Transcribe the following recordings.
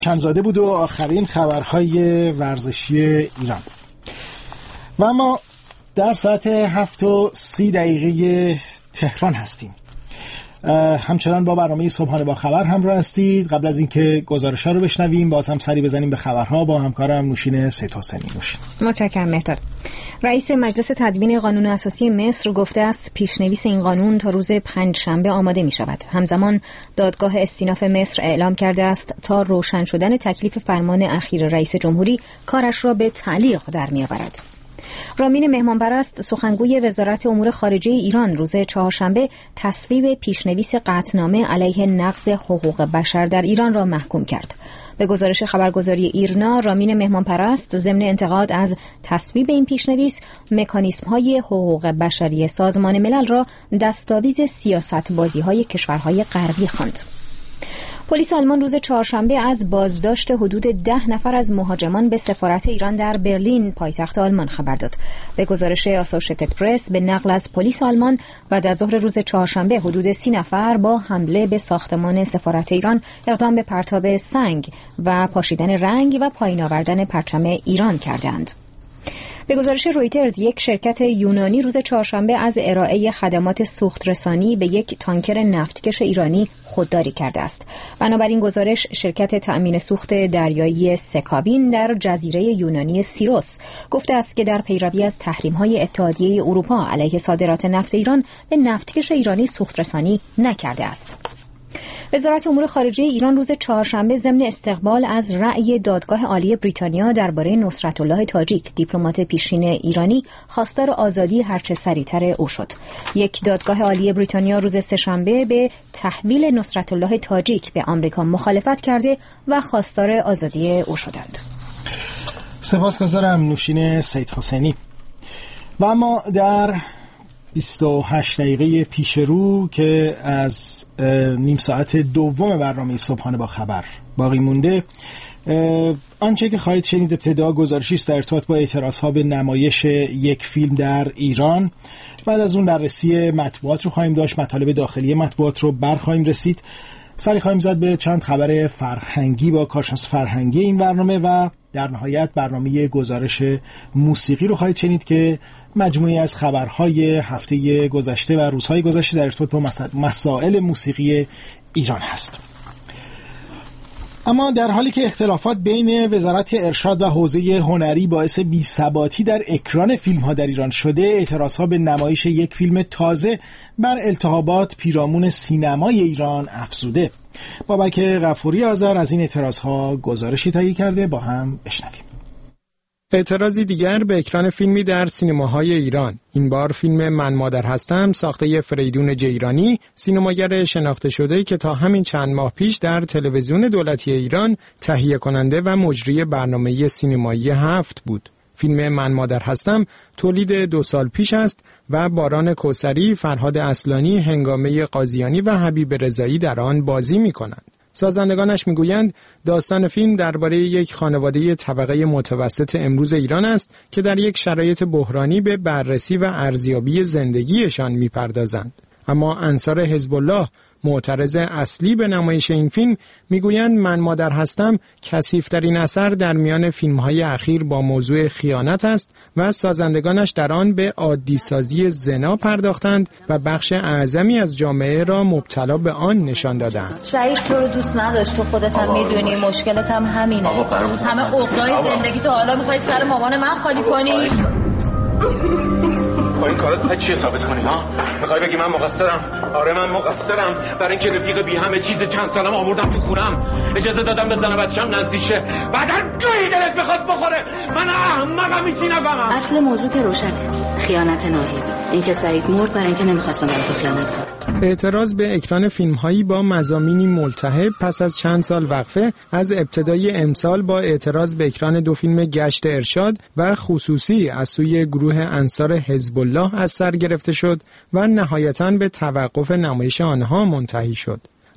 چندزاده بود و آخرین خبرهای ورزشی ایران. و ما در ساعت 7:30 تهران هستیم. همچنان با برنامه صبحانه با خبر همراه هستید. قبل از اینکه گزارش‌ها رو بشنویم باز هم سری بزنیم به خبرها با همکارم نوشین سید حسینی. متشکرم مهداد. رئیس مجلس تدوین قانون اساسی مصر گفته است پیشنویس این قانون تا روز پنجشنبه آماده می شود. همزمان دادگاه استیناف مصر اعلام کرده است تا روشن شدن تکلیف فرمان اخیر رئیس جمهوری کارش را به تعلیق در می آورد. رامین مهمانپرست سخنگوی وزارت امور خارجه ایران روز چهارشنبه تصویب پیشنویس قطعنامه علیه نقض حقوق بشر در ایران را محکوم کرد. به گزارش خبرگزاری ایرنا، رامین مهمانپرست ضمن انتقاد از تصویب این پیشنویس مکانیزم‌های حقوق بشری سازمان ملل را دستاویز سیاست‌بازی‌های کشورهای غربی خواند. پلیس آلمان روز چهارشنبه از بازداشت حدود 10 نفر از مهاجمان به سفارت ایران در برلین پایتخت آلمان خبر داد. به گزارش آسوشیتد پرس به نقل از پلیس آلمان بعد از ظهر روز چهارشنبه حدود 30 نفر با حمله به ساختمان سفارت ایران اقدام به پرتاب سنگ و پاشیدن رنگ و پایین آوردن پرچم ایران کردند. به گزارش رویترز یک شرکت یونانی روز چهارشنبه از ارائه خدمات سوخترسانی به یک تانکر نفتکش ایرانی خودداری کرده است. بنابراین گزارش شرکت تأمین سوخت دریایی سکابین در جزیره یونانی سیروس گفته است که در پیروی از تحریم‌های اتحادیه اروپا علیه صادرات نفت ایران به نفتکش ایرانی سوخترسانی نکرده است. وزارت امور خارجه ایران روز چهارشنبه ضمن استقبال از رأی دادگاه عالی بریتانیا درباره نصرت الله تاجیک دیپلمات پیشین ایرانی خواستار آزادی هرچه سریعتر او شد. یک دادگاه عالی بریتانیا روز سه‌شنبه به تحویل نصرت الله تاجیک به آمریکا مخالفت کرده و خواستار آزادی او شدند. سپاسگزارم نوشین سید حسینی. و اما در 28 دقیقه پیش رو که از نیم ساعت دوم برنامه صبحانه با خبر باقی مونده، آنچه که خواهید شنید ابتدا گزارشی است در ارتباط با اعتراضها به نمایش یک فیلم در ایران. بعد از اون بررسی مطبوعات رو خواهیم داشت، مطالب داخلی مطبوعات رو برخواهیم رسید. سری خواهیم زد به چند خبر فرهنگی با کارشناس فرهنگی این برنامه و در نهایت برنامه گزارش موسیقی رو خواهید شنید که مجموعی از خبرهای هفته گذشته و روزهای گذشته در ارتباط با مسائل موسیقی ایران هست. اما در حالی که اختلافات بین وزارت ارشاد و حوزه هنری باعث بی‌ثباتی در اکران فیلم‌ها در ایران شده، اعتراضها به نمایش یک فیلم تازه بر التهابات پیرامون سینمای ایران افزوده. بابک غفوری آذر از این اعتراضها گزارشی تهیه کرده، با هم بشنویم. اعتراضی دیگر به اکران فیلمی در سینماهای ایران، این بار فیلم من مادر هستم ساخته فریدون جیرانی، سینماگر شناخته شده که تا همین چند ماه پیش در تلویزیون دولتی ایران تهیه کننده و مجری برنامه سینمایی 7 بود. فیلم من مادر هستم تولید 2 سال پیش است و باران کوثری، فرهاد اصلانی، هنگامه قاضیانی و حبیب رضایی در آن بازی می‌کنند. سازندگانش میگویند داستان فیلم درباره یک خانواده طبقه متوسط امروز ایران است که در یک شرایط بحرانی به بررسی و ارزیابی زندگیشان میپردازند. اما انصار حزب الله، معترض اصلی به نمایش این فیلم، میگویند من مادر هستم کثیف‌ترین اثر در میان فیلم‌های اخیر با موضوع خیانت است و سازندگانش در آن به عادی‌سازی زنا پرداختند و بخش اعظمی از جامعه را مبتلا به آن نشان دادند. سعید تو رو دوست نداشت، تو خودت هم میدونی، مشکلت هم همینه. همه عقدای زندگی تو حالا میخوای سر مامان من خالی کنی؟ با این کارت میخوای چی ثابت کنی ها؟ میخوای بگی من مقصرم؟ آره من مقصرم، برای اینکه رفیق بی همه چیز چند سالم آوردم تو خونم، اجازه دادم به زن و بچه‌م نزدیک شه، بعدن گاهی دلت بخواد بخوره. من احمقم هیچی نفهمم. اصل موضوع که روشنه، خیانت ناهید. اینکه سعید مرد برای اینکه نمیخواست من تو خیانت کنم. اعتراض به اکران فیلم‌هایی با مضامینی ملتهب پس از چند سال وقفه از ابتدای امسال با اعتراض به اکران 2 فیلم گشت ارشاد و خصوصی از سوی گروه انصار حزب الله از سر گرفته شد و نهایتاً به توقف نمایش آنها منتهی شد.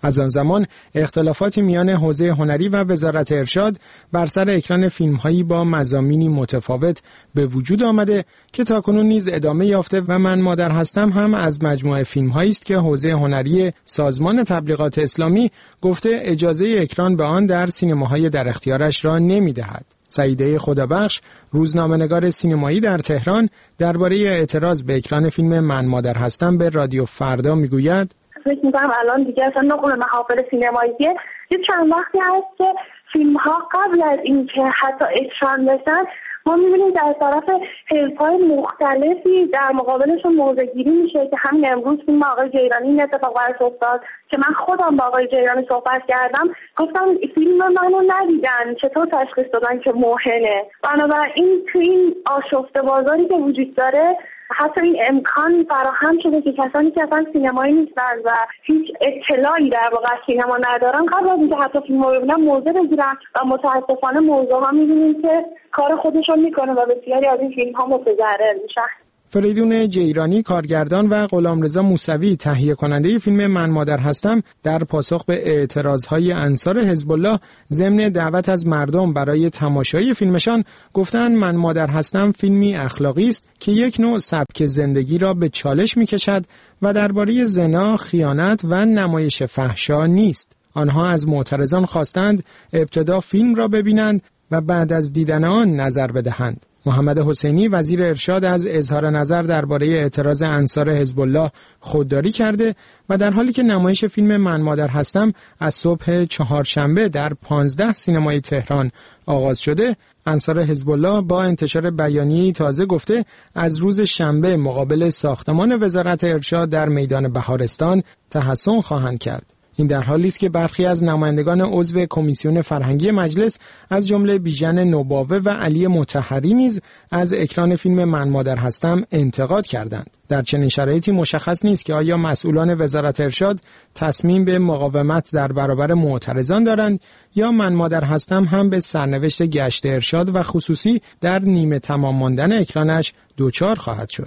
از آن زمان اختلافاتی میان حوزه هنری و وزارت ارشاد بر سر اکران فیلم‌هایی با مضامینی متفاوت به وجود آمده که تاکنون نیز ادامه یافته و من مادر هستم هم از مجموعه فیلم‌هایی است که حوزه هنری سازمان تبلیغات اسلامی گفته اجازه اکران به آن در سینماهای در اختیارش را نمی‌دهد. سعیده خدابخش، روزنامه‌نگار سینمایی در تهران، درباره اعتراض به اکران فیلم من مادر هستم به رادیو فردا میگوید: فکر می‌کنم الان دیگه اصلا نقل محافل سینمایی یه چند وقتی هست که فیلم‌ها قبل از اینکه حتی اکران بشن ما می‌بینیم در طرف حزب‌های مختلفی در مقابلشون موضع‌گیری میشه که همین امروز فیلم آقای جیرانی این اتفاق براش افتاد که من خودم با آقای جیرانی صحبت کردم، گفتم فیلم منو ندیدن چطور تشخیص دادن که موهنه. بنابراین تو این آشفته بازاری که وجود داره حتی این امکان فراهم شده که کسانی که اصلا سینمایی نیستن و هیچ اطلاعی در واقع سینما ندارن قبل از اینکه حتی فیلم رو ببینن موضع بگیرن و متاسفانه موضوع ها می‌بینیم که کار خودشون میکنه و بسیاری از این فیلم ها متضرر میشن. فریدون جیرانی، کارگردان، و غلامرضا موسوی، تهیه کننده فیلم من مادر هستم، در پاسخ به اعتراضهای انصار حزب الله ضمن دعوت از مردم برای تماشای فیلمشان گفتند من مادر هستم فیلمی اخلاقی است که یک نوع سبک زندگی را به چالش می‌کشد و درباره زنا، خیانت و نمایش فحشا نیست. آنها از معترضان خواستند ابتدا فیلم را ببینند و بعد از دیدن آن نظر بدهند. محمد حسینی، وزیر ارشاد، از اظهار نظر درباره اعتراض انصار حزب الله خودداری کرده و در حالی که نمایش فیلم من مادر هستم از صبح چهارشنبه در 15 سینمای تهران آغاز شده، انصار حزب الله با انتشار بیانیه‌ای تازه گفته از روز شنبه مقابل ساختمان وزارت ارشاد در میدان بهارستان تحصن خواهند کرد. این در حالی است که برخی از نمایندگان عضو کمیسیون فرهنگی مجلس از جمله بیژن نوباوه و علی مطهری نیز از اکران فیلم من مادر هستم انتقاد کردند. در چنین شرایطی مشخص نیست که آیا مسئولان وزارت ارشاد تصمیم به مقاومت در برابر معترضان دارند یا من مادر هستم هم به سرنوشت گشت ارشاد و خصوصی در نیمه تمام ماندن اکرانش دوچار خواهد شد.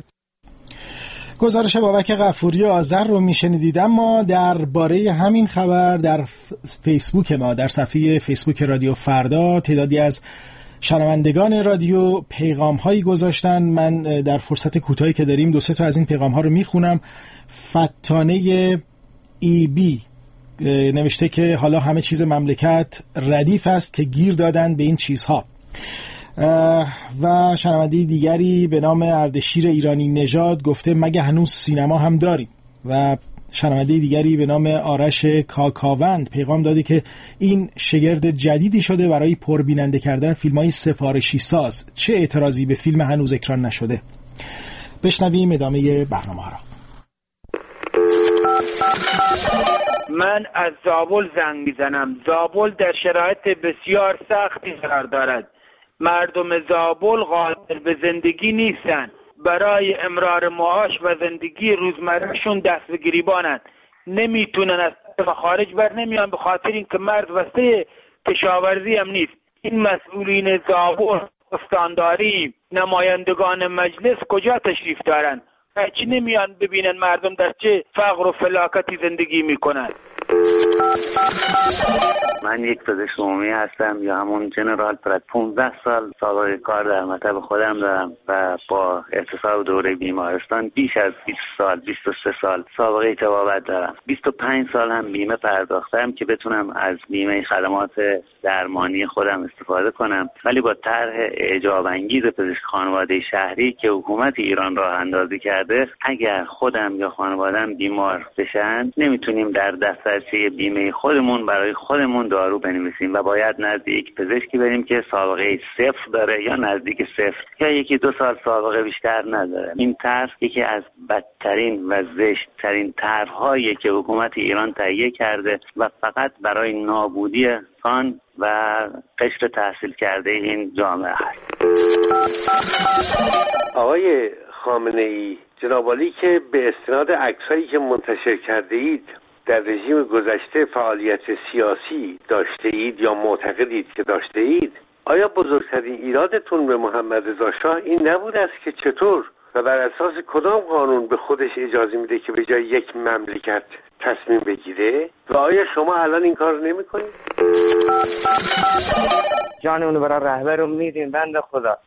گزارش بابک غفوری آذر رو میشنیدید. اما درباره همین خبر در فیسبوک ما، در صفحه فیسبوک رادیو فردا، تعدادی از شنوندگان رادیو پیغام هایی گذاشتن. من در فرصت کوتاهی که داریم 2-3 تا از این پیغام ها رو میخونم. فتانه ای بی نوشته که حالا همه چیز مملکت ردیف است که گیر دادن به این چیزها. و شنونده دیگری به نام اردشیر ایرانی نژاد گفته مگه هنوز سینما هم داریم. و شنونده دیگری به نام آرش کاکاوند پیغام داده که این شگرد جدیدی شده برای پربیننده کردن فیلم‌های سفارشی ساز، چه اعتراضی به فیلم هنوز اکران نشده. بشنویم ادامه برنامه را. من از زابل زنگ میزنم. زابل در شرایط بسیار سختی قرار دارد. مردم زابل قادر به زندگی نیستند. برای امرار معاش و زندگی روزمرهشون دست به گریبانند. نمیتونن از خارج بر نمیان به خاطر اینکه مرد وسته کشاورزی هم نیست. این مسئولین زابل، استانداری، نمایندگان مجلس کجا تشریف دارند؟ چی نمیان ببینن مردم در چه فقر و فلاکتی زندگی میکنن؟ من یک پزشک عمومی هستم یا همون جنرال پرد. 15 سال سابقه کار در مطب خودم دارم و با احتساب دوره بیمارستان بیش از 20 سال 23 سال سابقه طبابت دارم. 25 سال هم بیمه پرداختم که بتونم از بیمه خدمات درمانی خودم استفاده کنم، ولی با طرح اعجاب انگیز پزشک خانواده شهری که حکومت ایران راه اندازی کرده، اگر خودم یا خانواده‌ام بیمار بشن نمیتونیم در دفترچه بیمه خودمون برای خودمون دارو بنویسیم و باید نزدیک پزشکی بریم که سابقه 0 داره یا نزدیک 0 یا 1-2 سال سابقه بیشتر نداره. این طرح یکی از بدترین و زشت‌ترین طرح‌هایی که حکومت ایران تهیه کرده و فقط برای نابودی آن و قشر تحصیل کرده این جامعه هست. آقای خامنه‌ای، جناب عالی، که به استناد عکسایی که منتشر کرده اید در رژیم گذشته فعالیت سیاسی داشته اید یا معتقدید که داشته اید، آیا بزرگترین ایرادتون به محمد رضا شاه این نبود است که چطور و بر اساس کدام قانون به خودش اجازه میده که به جای یک مملکت تصمیم بگیره و آیا شما الان این کار نمی‌کنید؟ جانمون برای رهبر رو میدیم بنده خدا.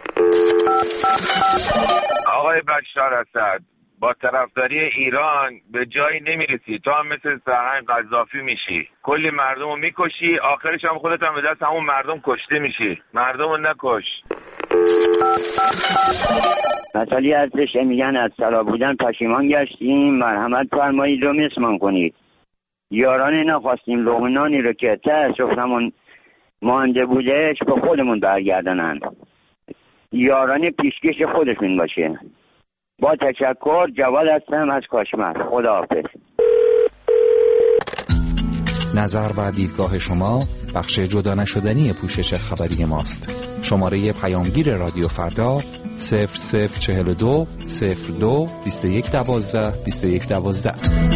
آقای بشار اسد، با طرفداری ایران به جایی نمیرسی. تو هم مثل سرهنگ قذافی میشی، کلی مردم رو میکشی، آخرش هم خودت هم به دست همون مردم کشته میشی. مردم رو نکش. مسئله ارزش میگن از سلا بودن پشیمان گشتیم، مرحمت فرمایید و مسمان کنید. یاران نخواستیم لغمنانی رو که تأسفمون مانده بودش به خودمون برگردنن، یاران پیشکش خودشون باشه. با تشکر، جواد هستم از کاشمر. خداحافظ. نظر و دیدگاه شما بخش جدا نشدنی پوشش خبری ماست. شماره پیامگیر رادیو فردا 0042 02 21 12 21 12.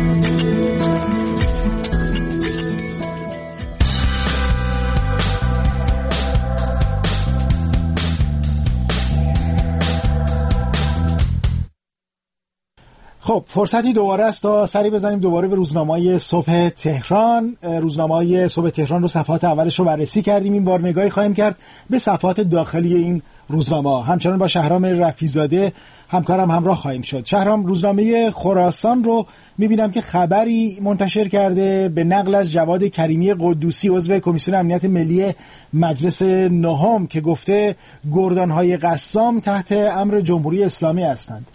خب فرصتی دوباره است تا سری بزنیم دوباره به روزنامه‌های صبح تهران. روزنامه‌های صبح تهران رو صفحات اولش رو بررسی کردیم. این بار نگاهی خواهیم کرد به صفحات داخلی این روزنامه. همچنان با شهرام رفیزاده همکارم همراه خواهیم شد. شهرام، روزنامه خراسان رو می‌بینم که خبری منتشر کرده به نقل از جواد کریمی قدوسی، عضو کمیسیون امنیت ملی مجلس نهم، که گفته گردان‌های قسام تحت امر جمهوری اسلامی هستند.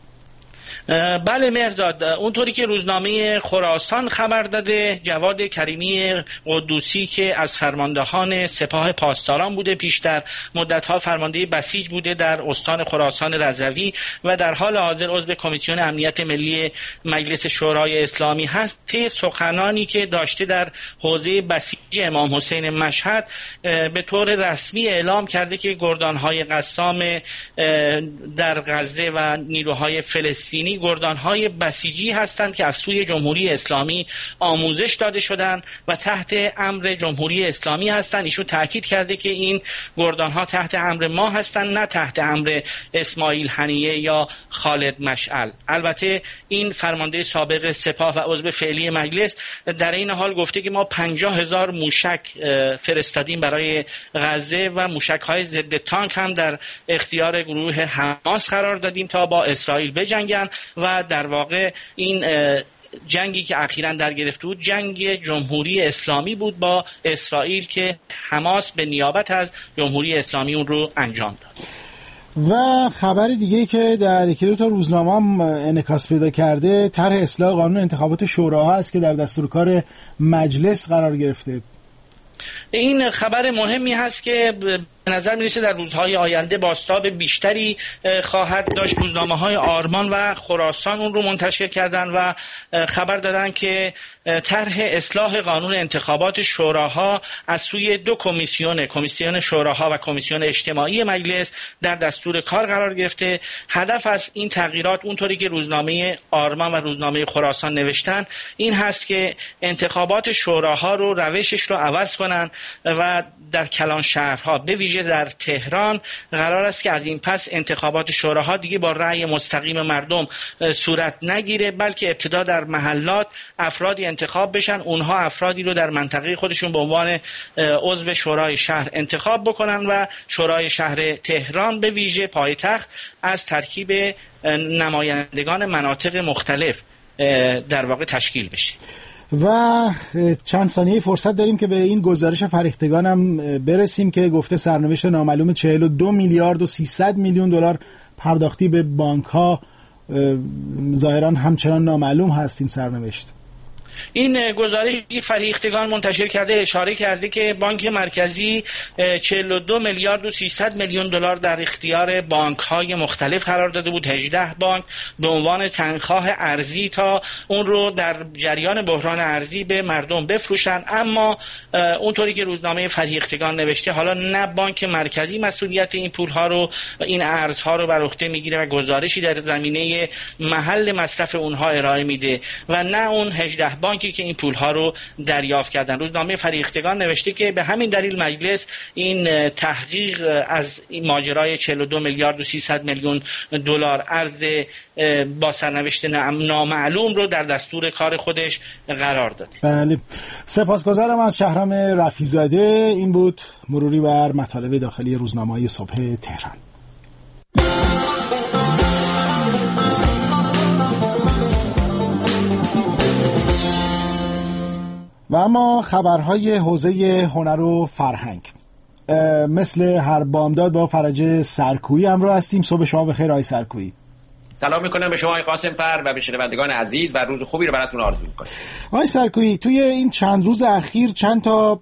بله مهرداد، اونطوری که روزنامه خراسان خبر داده، جواد کریمی قدوسی که از فرماندهان سپاه پاسداران بوده، پیشتر مدت‌ها فرمانده بسیج بوده در استان خراسان رضوی و در حال حاضر عضو کمیسیون امنیت ملی مجلس شورای اسلامی هست، طی سخنانی که داشته در حوزه بسیج امام حسین مشهد به طور رسمی اعلام کرده که گردان‌های قسام در غزه و نیروهای فلسطینی گردان‌های بسیجی هستند که از سوی جمهوری اسلامی آموزش داده شدند و تحت امر جمهوری اسلامی هستند. ایشون تاکید کرده که این گردان‌ها تحت امر ما هستند، نه تحت امر اسماعیل هنیه یا خالد مشعل. البته این فرمانده سابق سپاه و عضو فعلی مجلس در این حال گفته که ما 50,000 موشک فرستادیم برای غزه و موشک‌های ضد تانک هم در اختیار گروه حماس قرار دادیم تا با اسرائیل بجنگن و در واقع این جنگی که اخیراً در گرفته بود جنگ جمهوری اسلامی بود با اسرائیل که حماس به نیابت از جمهوری اسلامی اون رو انجام داد. و خبر دیگه که در یکی دو تا روزنامه هم انعکاس پیدا کرده، طرح اصلاح قانون انتخابات شوراها است که در دستورکار مجلس قرار گرفته. این خبر مهمی هست که به نظر میرسه در روزهای آینده بازتاب بیشتری خواهد داشت. روزنامه‌های آرمان و خراسان اون رو منتشر کردن و خبر دادن که طرح اصلاح قانون انتخابات شوراها از سوی دو کمیسیون شوراها و کمیسیون اجتماعی مجلس در دستور کار قرار گرفته. هدف از این تغییرات اونطوری که روزنامه آرمان و روزنامه خراسان نوشتن این هست که انتخابات شوراها رو روشش رو عوض کنن و در کلان شهرها به ویژه در تهران قرار است که از این پس انتخابات شوراها دیگه با رأی مستقیم مردم صورت نگیره، بلکه ابتدا در محلات افرادی انتخاب بشن، اونها افرادی رو در منطقه خودشون به عنوان عضو شورای شهر انتخاب بکنن و شورای شهر تهران به ویژه پایتخت از ترکیب نمایندگان مناطق مختلف در واقع تشکیل بشه. و چند ثانیه فرصت داریم که به این گزارش فریختگان هم برسیم که گفته سرنوشت نامعلوم 42 میلیارد و 300 میلیون دلار پرداختی به بانک ها ظاهرا همچنان نامعلوم هست. این سرنوشت، این گزارشی فریختگان منتشر کرده اشاره کرده که بانک مرکزی 42 میلیارد و 300 میلیون دلار در اختیار بانک‌های مختلف قرار داده بود. 18 بانک به عنوان تنخواه ارزی تا اون رو در جریان بحران ارزی به مردم بفروشن، اما اونطوری که روزنامه فریختگان نوشته حالا نه بانک مرکزی مسئولیت این پول‌ها رو و این ارزها رو بر عهده میگیره و گزارشی در زمینه محل مصرف اونها ارائه میده و نه اون 18 بانک بانکی که این پولها رو دریافت کردن. روزنامه فریختگان نوشته که به همین دلیل مجلس این تحقیق از این ماجرای 42 میلیارد و 300 میلیون دلار ارز با سرنوشت نامعلوم رو در دستور کار خودش قرار داده. بله، سپاسگزارم از شهرام رفیع‌زاده. این بود مروری بر مطالب داخلی روزنامه‌های صبح تهران. و اما خبرهای حوزه هنر و فرهنگ. مثل هر بامداد با فرج سرکویی همراه هستیم. صبح شما بخیر آقای سرکویی. سلام میکنم به شما آقای قاسم فر و به شنوندگان عزیز و روز خوبی رو براتون آرزو میکنم. آقای سرکویی، توی این چند روز اخیر چند تا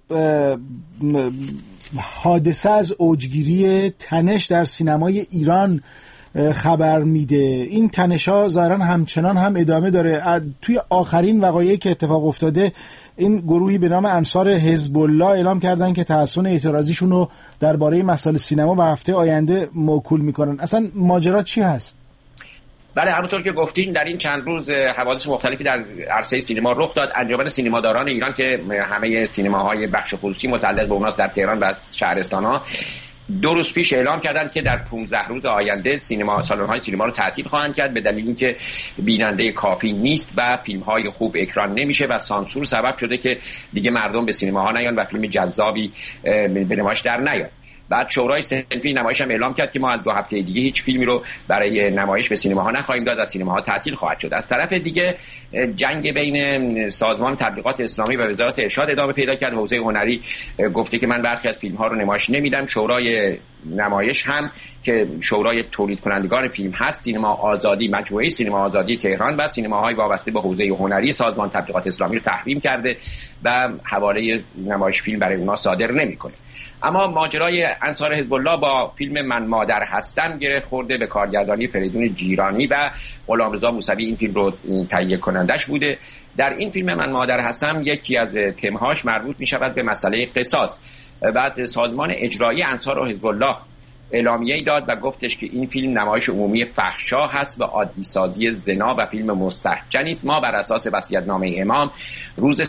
حادثه از اوجگیری تنش در سینمای ایران خبر میده. این تنش‌ها ظاهراً همچنان هم ادامه داره. توی آخرین وقایعی که اتفاق افتاده، این گروهی به نام انصار حزب الله اعلام کردن که تحسن اعتراضیشون رو درباره مسائل سینما به هفته آینده موکول میکنن. اصلا ماجرا چی هست؟ بله، همونطور که گفتین در این چند روز حوادث مختلفی در عرصه سینما رخ داد. انجمن سینماداران ایران که همه سینماهای بخش خصوصی متعلق به اوناست در تهران و شهرستان‌ها 2 روز پیش اعلام کردند که در 15 روز آینده سالن‌های سینما رو تعطیل خواهند کرد به دلیل اینکه بیننده کافی نیست و فیلم‌های خوب اکران نمیشه و سانسور سبب شده که دیگه مردم به سینماها نیان و فیلم جذابی به نمایش در نیاد. بعد شورای صنفی نمایش هم اعلام کرد که ما از 2 هفته دیگه هیچ فیلمی رو برای نمایش به سینماها نخواهیم داد و سینماها تعطیل خواهد شد. از طرف دیگه جنگ بین سازمان تبلیغات اسلامی و وزارت ارشاد ادامه پیدا کرد. حوزه هنری گفته که من برخی از فیلم‌ها رو نمایش نمیدم. شورای نمایش هم که شورای تولید کنندگان فیلم هست، سینما آزادی، مجموعه سینما آزادی تهران و سینماهای وابسته به حوزه هنری سازمان تبلیغات اسلامی رو تحریم کرده و حواله نمایش فیلم برای اونها صادر نمی‌کنه. اما ماجرای انصار حزب الله با فیلم من مادر هستم گره خورده به کارگردانی فریدون جیرانی و غلامرضا موسوی این فیلم رو تهیه کنندش بوده. در این فیلم من مادر هستم یکی از تم‌هاش مربوط می‌شود به مسئله قصاص. بعد سازمان اجرایی انصار حزب الله اعلامیه‌ای داد و گفتش که این فیلم نمایش عمومی فحشا هست و عادی سازی زنا و فیلم مستهجنی است. ما بر اساس وصیت‌نامه امام روز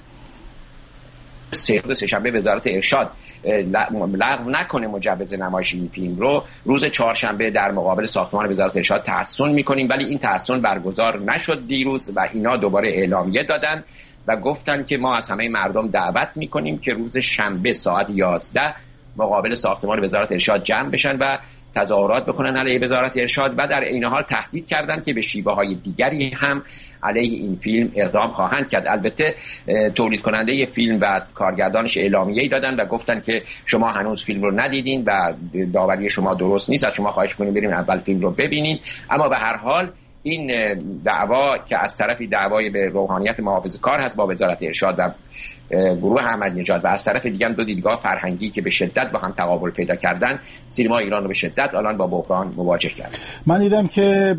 سه‌شنبه وزارت ارشاد لغو نکنه مجوز نمایش این فیلم رو، روز چهارشنبه در مقابل ساختمان وزارت ارشاد تحسن میکنیم، ولی این تحسن برگزار نشد دیروز و اینا دوباره اعلامیه دادن و گفتن که ما از همه مردم دعوت میکنیم که روز شنبه ساعت 11 مقابل ساختمان وزارت ارشاد جمع بشن و تظاهرات بکنن علیه وزارت ارشاد و در این حال تهدید کردند که به شیوه‌های دیگری هم علیه این فیلم اقدام خواهند کرد. البته تولید کننده فیلم و کارگردانش اعلامیه‌ای دادن و گفتن که شما هنوز فیلم رو ندیدین و داوری شما درست نیست، از شما خواهش می‌کنیم بریم اول فیلم رو ببینین. اما به هر حال این دعوا که از طرفی دعوای به روحانیت محافظه‌کار هست با وزارت ارشاد و گروه احمدی نژاد و از طرف دیگه هم 2 دیدگاه فرهنگی که به شدت با هم تقابل پیدا کردن سینما ایران رو به شدت الان با بحران مواجه کرد. من دیدم که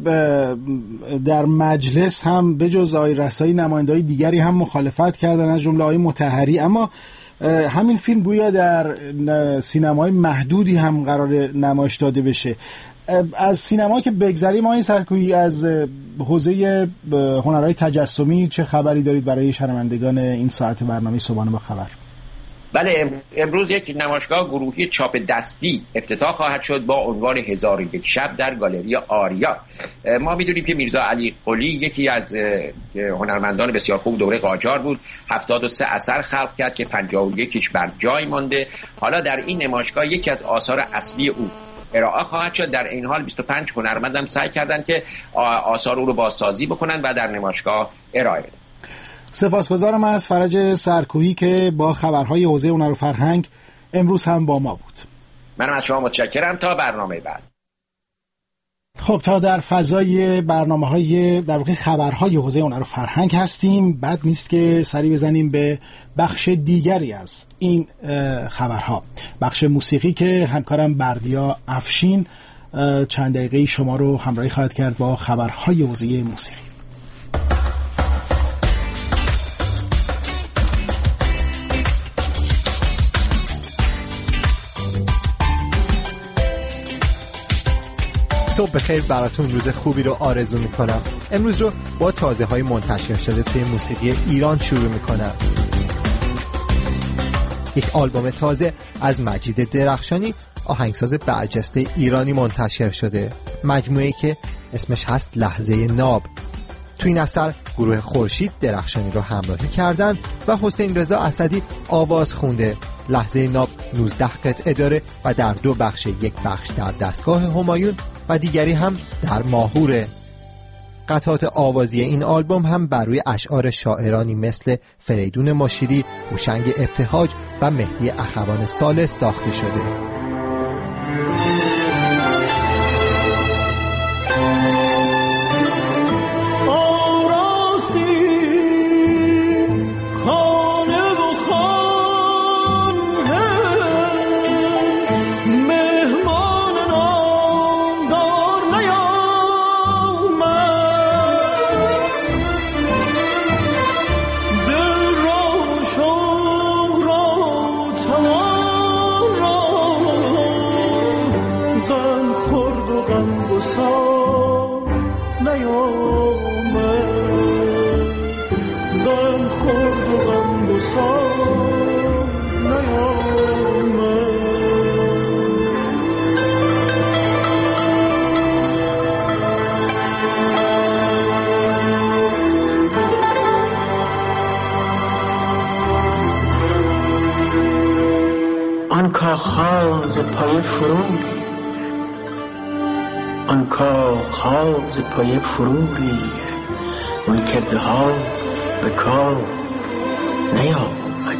در مجلس هم به جز آقای رسایی نماینده‌های دیگری هم مخالفت کردن از جمله آقای مطهری، اما همین فیلم گویا در سینمای محدودی هم قرار نمایش داده بشه. از سینما که بگذریم آقای سرکویی، از حوزه هنرهای تجسمی چه خبری دارید برای شنوندگان این ساعت برنامه صبحانه با خبر؟ بله، امروز یک نمایشگاه گروهی چاپ دستی افتتاح خواهد شد با عنوان 1001 شب در گالری آریا. ما میدونیم که میرزا علی قلی یکی از هنرمندان بسیار خوب دوره قاجار بود. 73 اثر خلق کرد که 51ش بر جای مانده. حالا در این نمایشگاه یکی از آثار اصلی او ارائه خواهد شد. در این حال 25 هنرمند هم سعی کردن که آثار او رو بازسازی بکنن و در نمایشگاه ارائه بدن. سپاسگزارم از فرج سرکویی که با خبرهای حوزه هنر و فرهنگ امروز هم با ما بود. منم از شما متشکرم. تا برنامه بعد. خب تا در فضای برنامه‌های در واقع خبرهای حوزه هنر و فرهنگ هستیم، بد نیست که سری بزنیم به بخش دیگری از این خبرها، بخش موسیقی که همکارم بردیا افشین چند دقیقه شما رو همراهی خواهد کرد با خبرهای حوزه موسیقی. صبح بخیر براتون، روز خوبی رو آرزو میکنم. امروز رو با تازه‌های منتشر شده توی موسیقی ایران شروع میکنم. یک آلبوم تازه از مجید درخشانی، آهنگساز برجسته ایرانی منتشر شده. مجموعه‌ای که اسمش هست لحظه ناب. تو این اثر گروه خورشید درخشانی رو همراهی کردن و حسین رضا اسدی آواز خونده. لحظه ناب 19 قطعه داره و در 2 بخش، یک بخش در دستگاه همایون و دیگری هم در ماهوره. قطعات آوازی این آلبوم هم بر روی اشعار شاعرانی مثل فریدون مشیری، هوشنگ ابتهاج و مهدی اخوان ثالث ساخته شده. خاز پای فروری اون کرده ها به کار نیامد.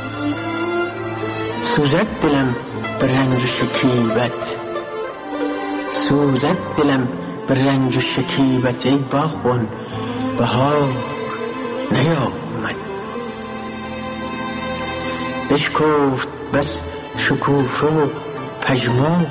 سوزد دلم به رنج و شکیبت، سوزد دلم به رنج و شکیبت، ای باغبان بهار نیامد. بشکفت بس شکوفه و پژمرد،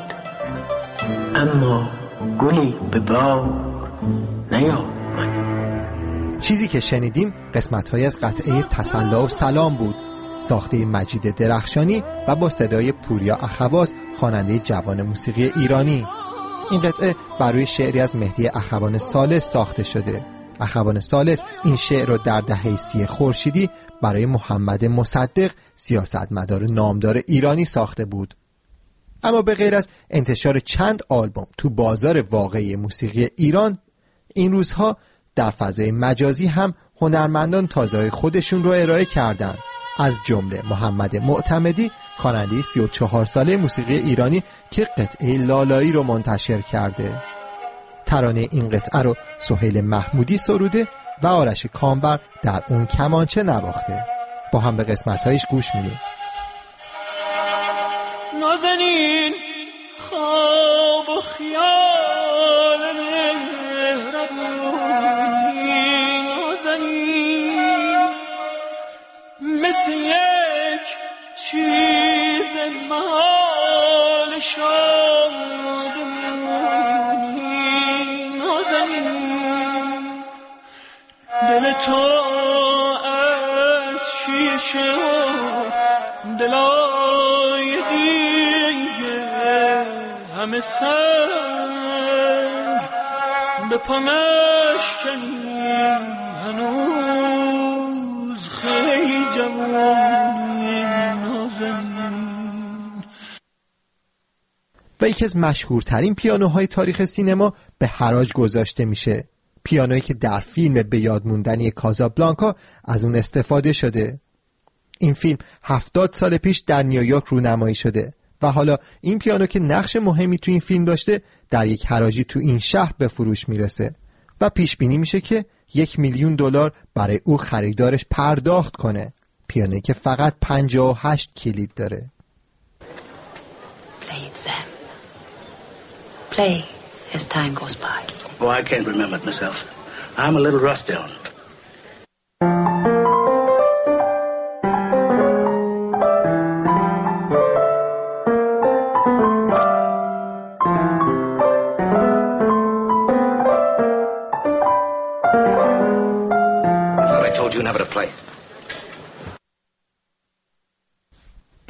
اما گلی به بار نیامد. چیزی که شنیدیم قسمت‌های از قطعه تسلا و سلام بود، ساخته مجید درخشانی و با صدای پوریا اخواس، خواننده جوان موسیقی ایرانی. این قطعه بر روی شعری از مهدی اخوان ثالث ساخته شده. اخوان ثالث این شعر رو در دهه 30 خورشیدی برای محمد مصدق، سیاستمدار نامدار ایرانی ساخته بود. اما به غیر از انتشار چند آلبوم تو بازار واقعی موسیقی ایران، این روزها در فضای مجازی هم هنرمندان تازه‌های خودشون رو ارائه کردن. از جمله محمد معتمدی، خواننده 34 ساله موسیقی ایرانی که قطعه لالایی رو منتشر کرده. ترانه این قطعه رو سهیل محمودی سروده و آرش کامبر در اون کمانچه نواخته. با هم به قسمت‌هایش گوش میدیم. نازنین خواب و خیال مهربونی، نازنین مثل یک چیز محال شادمونی، نازنین دل تو از شیشه و دلای همه سنگ به پمشکنی، هنوز خیلی جوانی، نازنین. و یکی از مشهورترین پیانوهای تاریخ سینما به حراج گذاشته میشه. پیانویی که در فیلم به یاد موندنی کازابلانکا از اون استفاده شده. این فیلم 70 سال پیش در نیویورک رونمایی شده و حالا این پیانو که نقش مهمی تو این فیلم داشته در یک حراجی تو این شهر به فروش میرسه و پیش بینی میشه که $1,000,000 برای او خریدارش پرداخت کنه. پیانویی که فقط 58 کلید داره. Play it, Sam. Play as time goes by. Oh, I can't remember it myself. I'm a little rusty on it.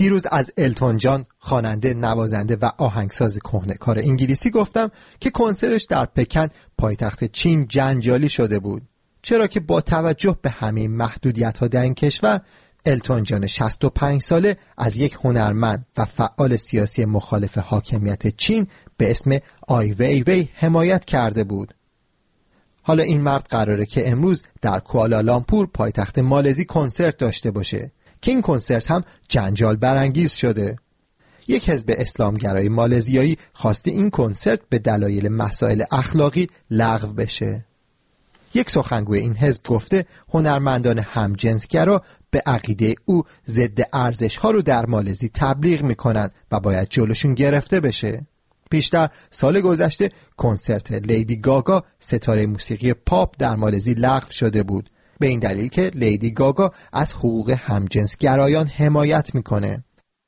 دیروز از التون جان، خواننده، نوازنده و آهنگساز کهنه‌کار انگلیسی گفتم که کنسرتش در پکن پایتخت چین جنجالی شده بود، چرا که با توجه به همه محدودیت‌ها در این کشور، التون جان 65 ساله از یک هنرمند و فعال سیاسی مخالف حاکمیت چین به اسم آی وی وی حمایت کرده بود. حالا این مرد قراره که امروز در کوالالامپور پایتخت مالزی کنسرت داشته باشه که این کنسرت هم جنجال برانگیز شده. یک حزب اسلامگرای مالزیایی خواسته این کنسرت به دلایل مسائل اخلاقی لغو بشه. یک سخنگوی این حزب گفته هنرمندان همجنسگرا به عقیده او ضد ارزش‌ها رو در مالزی تبلیغ میکنن و باید جلوشون گرفته بشه. پیشتر سال گذشته کنسرت لیدی گاگا، ستاره موسیقی پاپ، در مالزی لغو شده بود به این دلیل که لیدی گاگا از حقوق همجنسگرایان حمایت میکنه.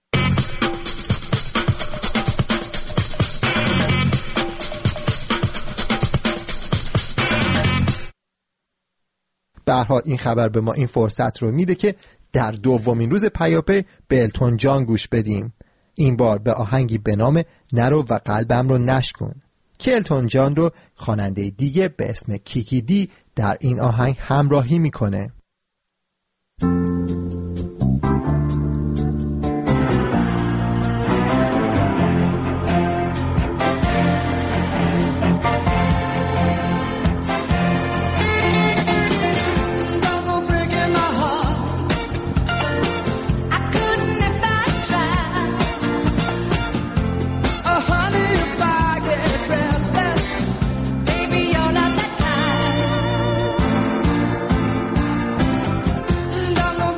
به هر حال این خبر به ما این فرصت رو میده که در دومین روز پیاپی به التون جان گوش بدیم. این بار به آهنگی به نام نرو و قلبم رو نشکن که التون جان رو خواننده دیگه به اسم کیکی دی در این آهنگ همراهی میکنه. Don't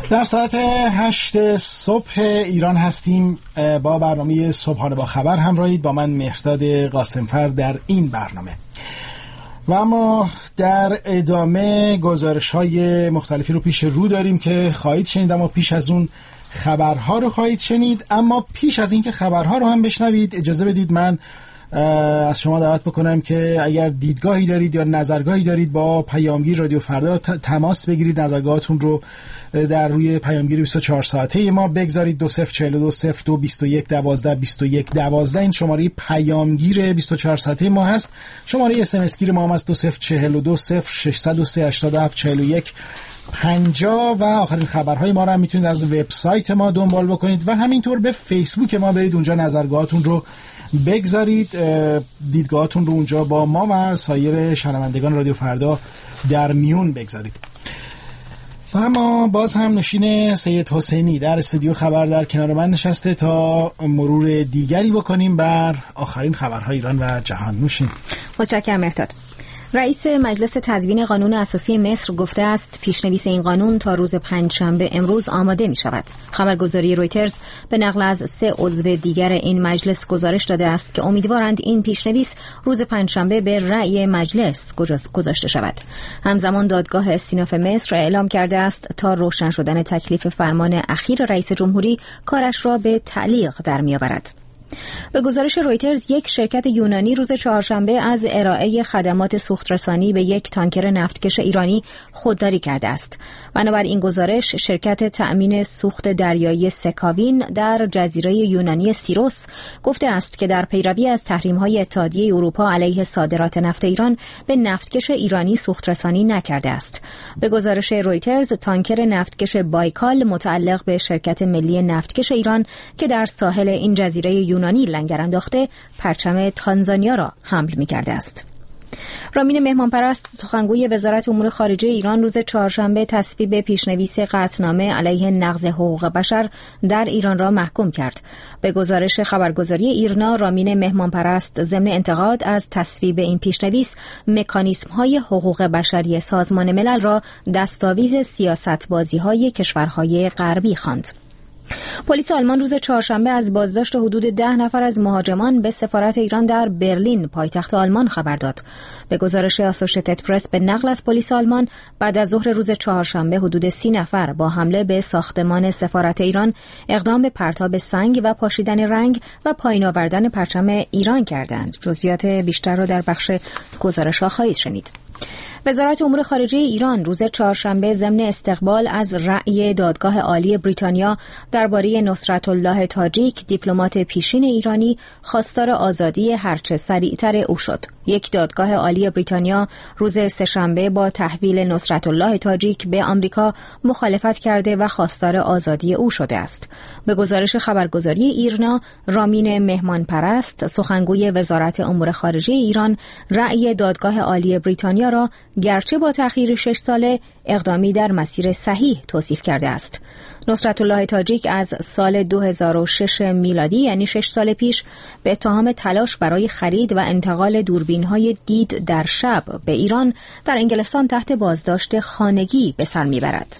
در ساعت 8 صبح ایران هستیم. با برنامه صبحانه با خبر همراهید با من مهرداد قاسمفر در این برنامه. و اما در ادامه گزارش‌های مختلفی رو پیش رو داریم که خواهید شنید، اما پیش از اون خبرها رو خواهید شنید. اما پیش از اینکه خبرها رو هم بشنوید اجازه بدید من از شما دعوت بکنم که اگر دیدگاهی دارید یا نظرگاهی دارید با پیامگیر رادیو فردا تماس بگیرید، نظرگاهاتون رو در روی پیامگیر 24 ساعته ما بگذارید. 2042 02 21 12 21 12 این شماره پیامگیر 24 ساعته ما هست. شماره اس ام اس گیر ما هم هست 2042 0603 87 41 50 و آخرین خبرهای ما رو هم میتونید از وبسایت ما دنبال بکنید و همینطور به فیسبوک ما برید، اونجا نظرگاهاتون رو بگذارید، دیدگاهاتون رو اونجا با ما و سایر شنوندگان رادیو فردا در میون بگذارید. و اما باز هم نوشین سید حسینی در استودیو خبر در کنار من نشسته تا مرور دیگری بکنیم بر آخرین خبرهای ایران و جهان. نوشین. متشکرم مهرداد. رئیس مجلس تدوین قانون اساسی مصر گفته است پیشنویس این قانون تا روز پنجشنبه امروز آماده می شود. خبرگزاری رویترز به نقل از 3 عضو دیگر این مجلس گزارش داده است که امیدوارند این پیشنویس روز پنجشنبه به رأی مجلس گذاشته شود. همزمان دادگاه استیناف مصر اعلام کرده است تا روشن شدن تکلیف فرمان اخیر رئیس جمهوری کارش را به تعلیق در می آورد. به گزارش رویترز یک شرکت یونانی روز چهارشنبه از ارائه خدمات سوخترسانی به یک تانکر نفتکش ایرانی خودداری کرده است. بنابر این گزارش شرکت تأمین سوخت دریایی سکاوین در جزیره یونانی سیروس گفته است که در پیروی از تحریم‌های اتحادیه اروپا علیه صادرات نفت ایران به نفتکش ایرانی سوخترسانی نکرده است. به گزارش رویترز تانکر نفتکش بایکال متعلق به شرکت ملی نفتکش ایران که در ساحل این جزیره یونانی لنگر انداخته پرچم تانزانیا را حمل می‌کرده است. رامین مهمانپرست سخنگوی وزارت امور خارجه ایران روز چهارشنبه تصویب پیشنویس قطعنامه علیه نقض حقوق بشر در ایران را محکوم کرد. به گزارش خبرگزاری ایرنا رامین مهمانپرست ضمن انتقاد از تصویب این پیشنویس مکانیزم‌های حقوق بشری سازمان ملل را دستاویز سیاست‌بازی‌های کشورهای غربی خواند. پلیس آلمان روز چهارشنبه از بازداشت حدود 10 نفر از مهاجمان به سفارت ایران در برلین پایتخت آلمان خبر داد. به گزارش آسوشیتد پرس به نقل از پلیس آلمان بعد از ظهر روز چهارشنبه حدود 30 نفر با حمله به ساختمان سفارت ایران اقدام به پرتاب سنگ و پاشیدن رنگ و پایین آوردن پرچم ایران کردند. جزئیات بیشتر را در بخش گزارش‌ها خواهید شنید. وزارت امور خارجه ایران روز چهارشنبه ضمن استقبال از رأی دادگاه عالی بریتانیا درباره نصرت الله تاجیک دیپلمات پیشین ایرانی خواستار آزادی هرچه سریعتر او شد. یک دادگاه عالی بریتانیا روز سه‌شنبه با تحویل نصرت الله تاجیک به آمریکا مخالفت کرده و خواستار آزادی او شده است. به گزارش خبرگزاری ایرنا رامین مهمانپرست سخنگوی وزارت امور خارجه ایران رأی دادگاه عالی بریتانیا را گرچه با تأخیر 6 ساله اقدامی در مسیر صحیح توصیف کرده است. نصرت الله تاجیک از سال 2006 میلادی یعنی 6 سال پیش به اتهام تلاش برای خرید و انتقال دوربین‌های دید در شب به ایران در انگلستان تحت بازداشت خانگی به سر میبرد.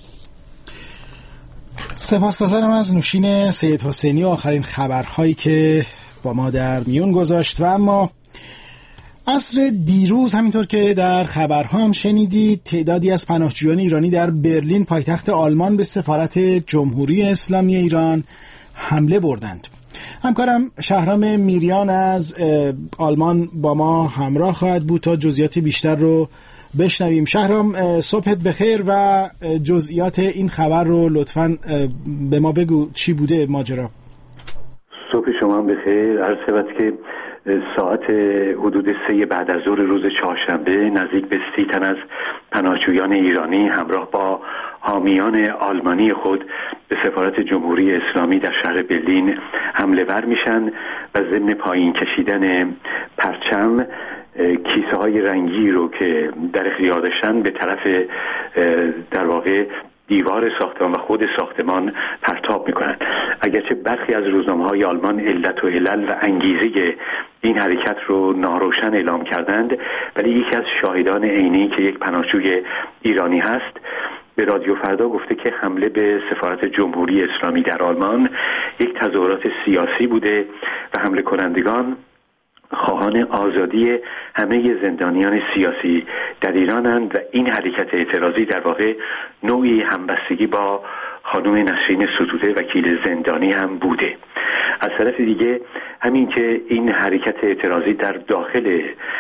سپاسگزارم از نوشین سید حسینی و آخرین خبرهایی که با ما در میون گذاشت. و اما عصر دیروز همینطور که در خبرها هم شنیدید تعدادی از پناهجویان ایرانی در برلین پایتخت آلمان به سفارت جمهوری اسلامی ایران حمله بردند. همکارم شهرام میریان از آلمان با ما همراه خواهد بود تا جزئیات بیشتر رو بشنویم. شهرام صبحت بخیر و جزئیات این خبر رو لطفاً به ما بگو، چی بوده ماجرا؟ صبح شما بخیر. عرض شود که ساعت حدود 3 بعد از ظهر روز چهارشنبه نزدیک به 30 تن از پناهجویان ایرانی همراه با حامیان آلمانی خود به سفارت جمهوری اسلامی در شهر برلین حمله ور میشن و ضمن پایین کشیدن پرچم کیسه های رنگی رو که در اختیار داشتن به طرف در واقع دیوار ساختمان و خود ساختمان پرتاب میکنند. اگرچه برخی از روزنامه‌های آلمان علت و علل و انگیزه این حرکت رو ناروشن اعلام کردند، ولی یکی از شاهدان عینی که یک پناهجوی ایرانی هست به رادیو فردا گفته که حمله به سفارت جمهوری اسلامی در آلمان یک تظاهرات سیاسی بوده و حمله کنندگان خواهان آزادی همه زندانیان سیاسی در ایرانند و این حرکت اعتراضی در واقع نوعی همبستگی با خانم نسرین ستوده وکیل زندانی هم بوده. از طرف دیگه همین که این حرکت اعتراضی در داخل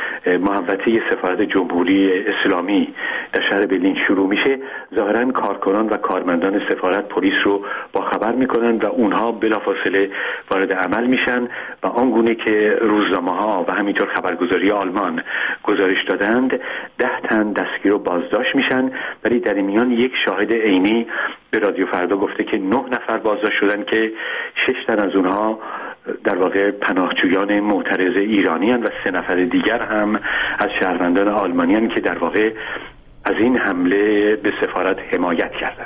محوطه سفارت جمهوری اسلامی در شهر برلین شروع میشه، ظاهرا کارکنان و کارمندان سفارت پلیس رو با خبر میکنن و اونها بلافاصله وارد عمل میشن و آنگونه که روزنامه‌ها و همینطور خبرگزاری آلمان گزارش دادند 10 تن دستگیر و بازداشت میشن، ولی در این میان یک شاهد عینی به رادیو فردا گفته که 9 نفر بازداشت شدن که 6 تن از اونها در واقع پناهجویان معترض ایرانی هستند و 3 نفر دیگر هم از شهروندان آلمانی هستند که در واقع از این حمله به سفارت حمایت کردند.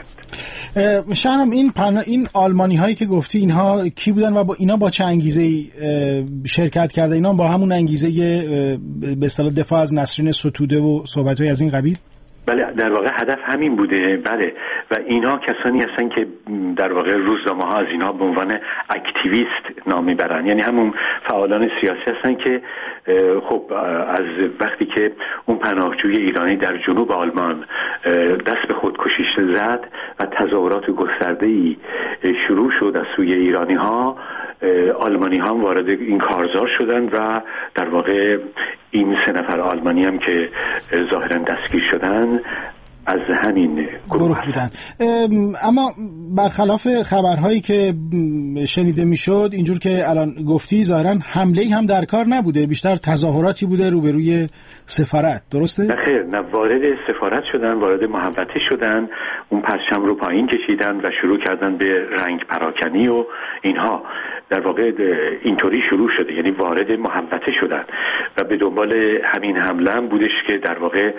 شهرام این آلمانی هایی که گفتی اینها کی بودن و با اینا با چه انگیزه‌ای شرکت کرده؟ اینا با همون انگیزه به اصطلاح دفاع از نسرین ستوده و صحبت‌های از این قبیل؟ بله، در واقع هدف همین بوده. بله، و اینها کسانی هستن که در واقع روزنامه‌ها از اینها به عنوان اکتیویست نام میبرن، یعنی همون فعالان سیاسی هستن که خب از وقتی که اون پناهجوی ایرانی در جنوب آلمان دست به خودکشی زد و تظاهرات گسترده‌ای شروع شد از سوی ایرانی‌ها، آلمانی هم وارد این کارزار شدن و در واقع این 3 نفر آلمانی هم که ظاهرا دستگیر شدن از همین گروه بودن. اما برخلاف خبرهایی که شنیده میشد، اینجور که الان گفتی، ظاهرا حمله‌ای هم در کار نبوده، بیشتر تظاهراتی بوده روبروی سفارت، درسته؟ نه خیر، نه، وارد سفارت شدن، وارد محوطه شدن، اون پرچم رو پایین کشیدن و شروع کردن به رنگ پراکنی و اینها. در واقع اینطوری شروع شده، یعنی وارد محوطه شدن و به دنبال همین حمله هم بودش که در واقع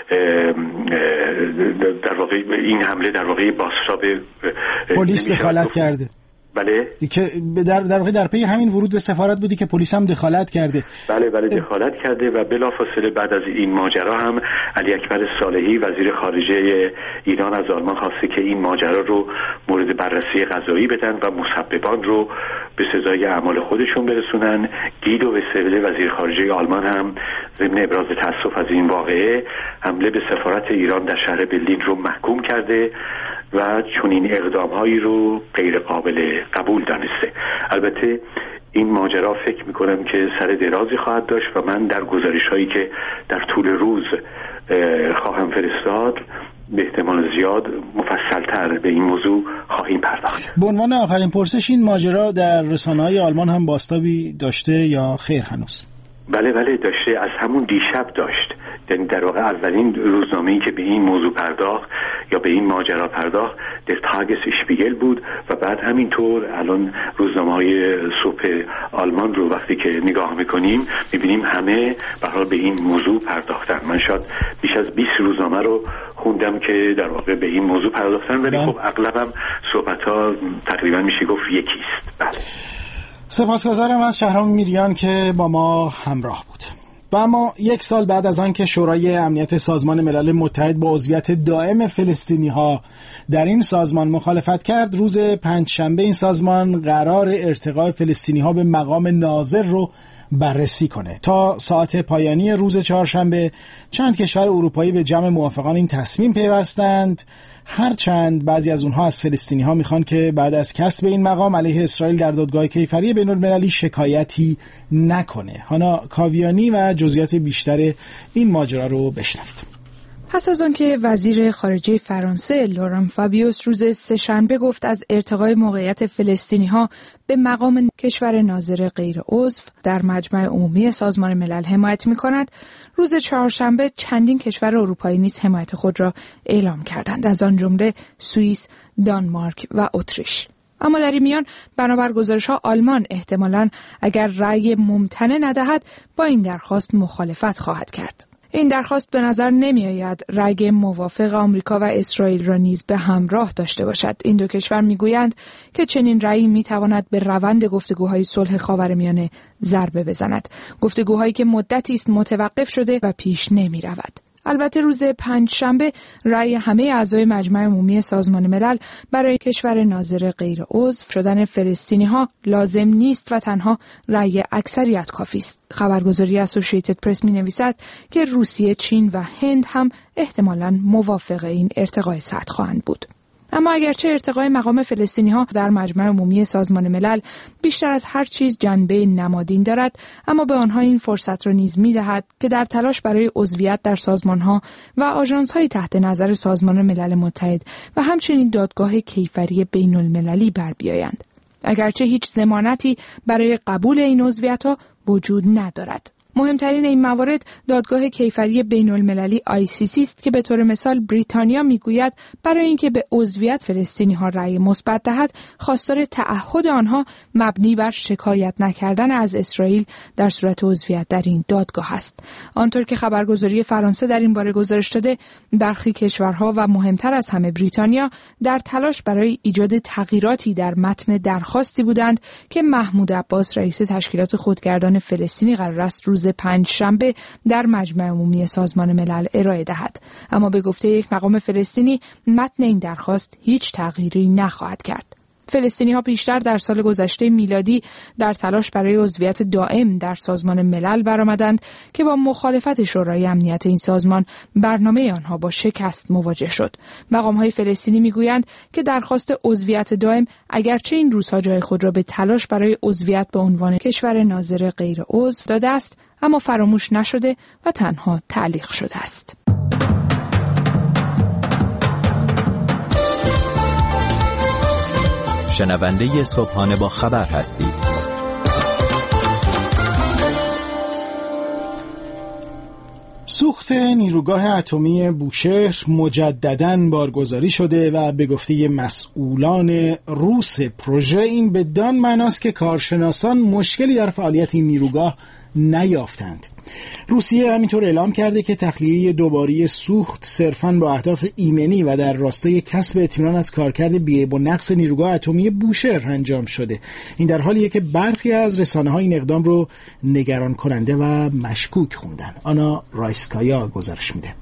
این حمله در واقع بازتاب پلیس دخالت کرده. بله، که در واقع در پی همین ورود به سفارت بودی که پلیس هم دخالت کرده. بله دخالت کرده و بلافاصله بعد از این ماجرا هم علی اکبر صالحی وزیر خارجه ایران از آلمان خواسته که این ماجرا رو مورد بررسی قضایی بدن و مسببان رو به سزای اعمال خودشون برسونن. گیدو وستروله وزیر خارجه آلمان هم ضمن ابراز تأسف از این واقعه حمله به سفارت ایران در شهر برلین رو محکوم کرده و چنین اقدام‌هایی رو غیر قابل قبول دانسته. البته این ماجرا فکر می‌کنم که سر درازی خواهد داشت و من در گزارش‌هایی که در طول روز خواهم فرستاد به احتمال زیاد مفصل‌تر به این موضوع خواهیم پرداخت. به عنوان آخرین پرسش، این ماجرا در رسانه‌های آلمان هم بازتابی داشته یا خیر هنوز؟ بله داشته، از همون دیشب داشت. یعنی در واقع اولین روزنامه‌ای که به این موضوع پرداخت یا به این ماجرا پرداخت در تاگس اشپیگل بود و بعد همینطور الان روزنامه‌های صبح آلمان رو وقتی که نگاه می‌کنیم می‌بینیم همه به حال به این موضوع پرداختن. من شاید بیش از 20 روزنامه رو خوندم که در واقع به این موضوع پرداختن، ولی خب اغلبم صحبت‌ها تقریبا میشه گفت یکیست. بله. سپاسگزارم از شهرام میریان که با ما همراه بود. و اما 1 سال بعد از آن که شورای امنیت سازمان ملل متحد با عضویت دائم فلسطینی‌ها در این سازمان مخالفت کرد، روز پنجشنبه این سازمان قرار ارتقاء فلسطینی‌ها به مقام ناظر رو بررسی کنه. تا ساعت پایانی روز چهارشنبه چند کشور اروپایی به جمع موافقان این تصمیم پیوستند، هرچند بعضی از اونها از فلسطینی‌ها میخوان که بعد از کسب این مقام علیه اسرائیل در دادگاه کیفری بین‌المللی شکایتی نکنه. هانا کاویانی و جزئیات بیشتر این ماجرا رو بشنوید. پس از آنکه وزیر خارجه فرانسه لوران فابیوس روز سه‌شنبه گفت از ارتقای موقعیت فلسطینی‌ها به مقام کشور ناظر غیر عضو در مجمع عمومی سازمان ملل حمایت می‌کند، روز چهارشنبه چندین کشور اروپایی نیز حمایت خود را اعلام کردند، از آن جمله سوئیس، دانمارک و اتریش. اما در این میان بنابر گزارش‌ها آلمان احتمالاً اگر رأی ممتنع ندهد با این درخواست مخالفت خواهد کرد. این درخواست به نظر نمی آید رأی موافق آمریکا و اسرائیل را نیز به همراه داشته باشد. این دو کشور می گویند که چنین رأیی می تواند به روند گفتگوهای صلح خاورمیانه ضربه بزند. گفتگوهایی که مدتی است متوقف شده و پیش نمی رود. البته روز پنجشنبه رأی همه اعضای مجمع عمومی سازمان ملل برای کشور ناظر غیر عضو شدن فلسطینی‌ها لازم نیست و تنها رأی اکثریت کافی است. خبرگزاری اسوسییتد پرس می‌نویسد که روسیه، چین و هند هم احتمالاً موافق این ارتقای سطح خواهند بود. اما اگرچه ارتقای مقام فلسطینی‌ها در مجمع عمومی سازمان ملل بیشتر از هر چیز جنبه نمادین دارد، اما به آنها این فرصت را نیز می‌دهد که در تلاش برای عضویت در سازمان‌ها و آژانس‌های تحت نظر سازمان ملل متحد و همچنین دادگاه کیفری بین‌المللی بر بیایند. اگرچه هیچ ضمانتی برای قبول این عضویت‌ها وجود ندارد. مهمترین این موارد دادگاه کیفری بین‌المللی ICC است که به طور مثال بریتانیا میگوید برای اینکه به عضویت فلسطینی‌ها رأی مثبت دهد، خواستار تعهد آنها مبنی بر شکایت نکردن از اسرائیل در صورت عضویت در این دادگاه است. آنطور که خبرگزاری فرانسه در این باره گزارش داده، برخی کشورها و مهمتر از همه بریتانیا در تلاش برای ایجاد تغییراتی در متن درخواستی بودند که محمود عباس رئیس تشکیلات خودگردان فلسطینی قرار است روز پنجشنبه در مجمع عمومی سازمان ملل ارائه دهد. اما به گفته یک مقام فلسطینی، متن این درخواست هیچ تغییری نخواهد کرد. فلسطینی‌ها پیشتر در سال گذشته میلادی در تلاش برای عضویت دائم در سازمان ملل برآمدند که با مخالفت شورای امنیت این سازمان برنامه آنها با شکست مواجه شد. مقام‌های فلسطینی میگویند که درخواست عضویت دائم اگرچه این روزها جای خود را به تلاش برای عضویت به عنوان کشور ناظر غیر عضو داده است، اما فراموش نشده و تنها تعلیق شده است. شنونده صبحانه با خبر هستید. سوخت نیروگاه اتمی بوشهر مجدداً بارگذاری شده و به گفته مسئولان روس پروژه این بدان معناست که کارشناسان مشکلی در فعالیت این نیروگاه نیافتند. روسیه همینطور اعلام کرده که تخلیه دوباره سوخت صرفاً با اهداف ایمنی و در راستای کسب اطمینان از کارکرد بی‌عیب و نقص نیروگاه اتمی بوشهر انجام شده. این در حالیه که برخی از رسانه‌ها این اقدام رو نگران کننده و مشکوک خوندن. آنا رایسکایا گزارش میده.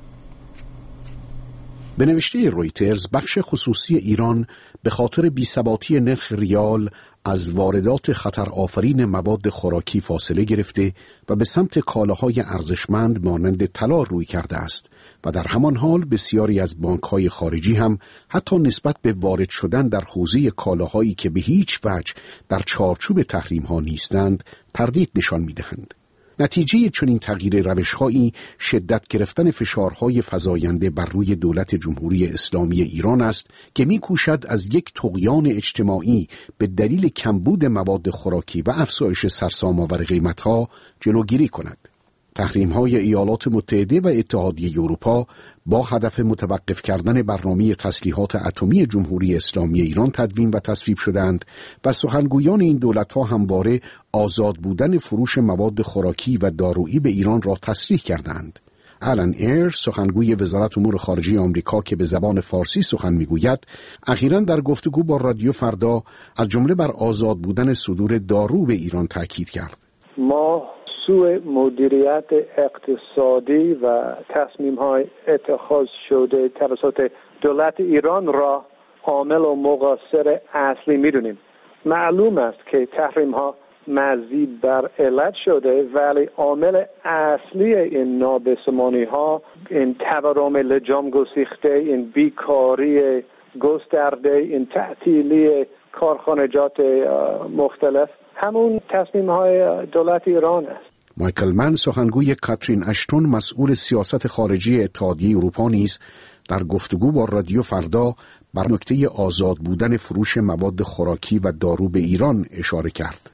به نوشته رویترز، بخش خصوصی ایران به خاطر بی‌ثباتی نرخ ریال از واردات خطرآفرین مواد خوراکی فاصله گرفته و به سمت کالاهای ارزشمند مانند طلا روی کرده است و در همان حال بسیاری از بانک‌های خارجی هم حتی نسبت به وارد شدن در حوزه کالاهایی که به هیچ وجه در چارچوب تحریم‌ها نیستند تردید نشان می‌دهند. نتیجه چنین تغییر روش‌هایی شدت گرفتن فشارهای فزاینده بر روی دولت جمهوری اسلامی ایران است که می‌کوشد از یک طغیان اجتماعی به دلیل کمبود مواد خوراکی و افزایش سرسام‌آور قیمت‌ها جلوگیری کند. تحریم‌های ایالات متحده و اتحادیه اروپا با هدف متوقف کردن برنامه تسلیحات اتمی جمهوری اسلامی ایران تدوین و تصویب شدند و سخنگویان این دولت‌ها همواره آزاد بودن فروش مواد خوراکی و دارویی به ایران را تصریح کردند. آلن ایر، سخنگوی وزارت امور خارجه آمریکا که به زبان فارسی سخن میگوید، اخیراً در گفتگو با رادیو فردا از جمله بر آزاد بودن صدور دارو به ایران تاکید کرد. ما سوء مدیریت اقتصادی و تصمیم‌های اتخاذ شده توسط دولت ایران را عامل و مقصر اصلی می‌دونیم. معلوم است که تحریم‌ها مزید بر علت شده، ولی عامل اصلی این نابسامانی‌ها، این تورم لجام گسیخته، این بیکاری گسترده، این تعطیلی کارخانجات مختلف، همون تصمیم‌های دولت ایران است. مایکل من، سخنگوی کاترین اشتون مسئول سیاست خارجی اتحادیه اروپا نیز در گفتگو با رادیو فردا بر نکته آزاد بودن فروش مواد خوراکی و دارو به ایران اشاره کرد.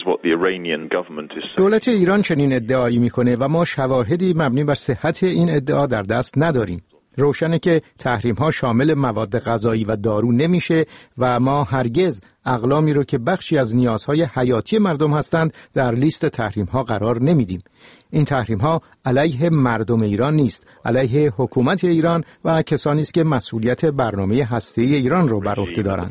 دولت ایران چنین ادعایی میکنه و ما شواهدی مبنی بر صحت این ادعا در دست نداریم. روشنه که تحریم‌ها شامل مواد غذایی و دارو نمیشه و ما هرگز اقلامی رو که بخشی از نیازهای حیاتی مردم هستند در لیست تحریم‌ها قرار نمیدیم. این تحریم‌ها علیه مردم ایران نیست، علیه حکومت ایران و کسانی است که مسئولیت برنامه هسته‌ای ایران رو بر عهده دارند.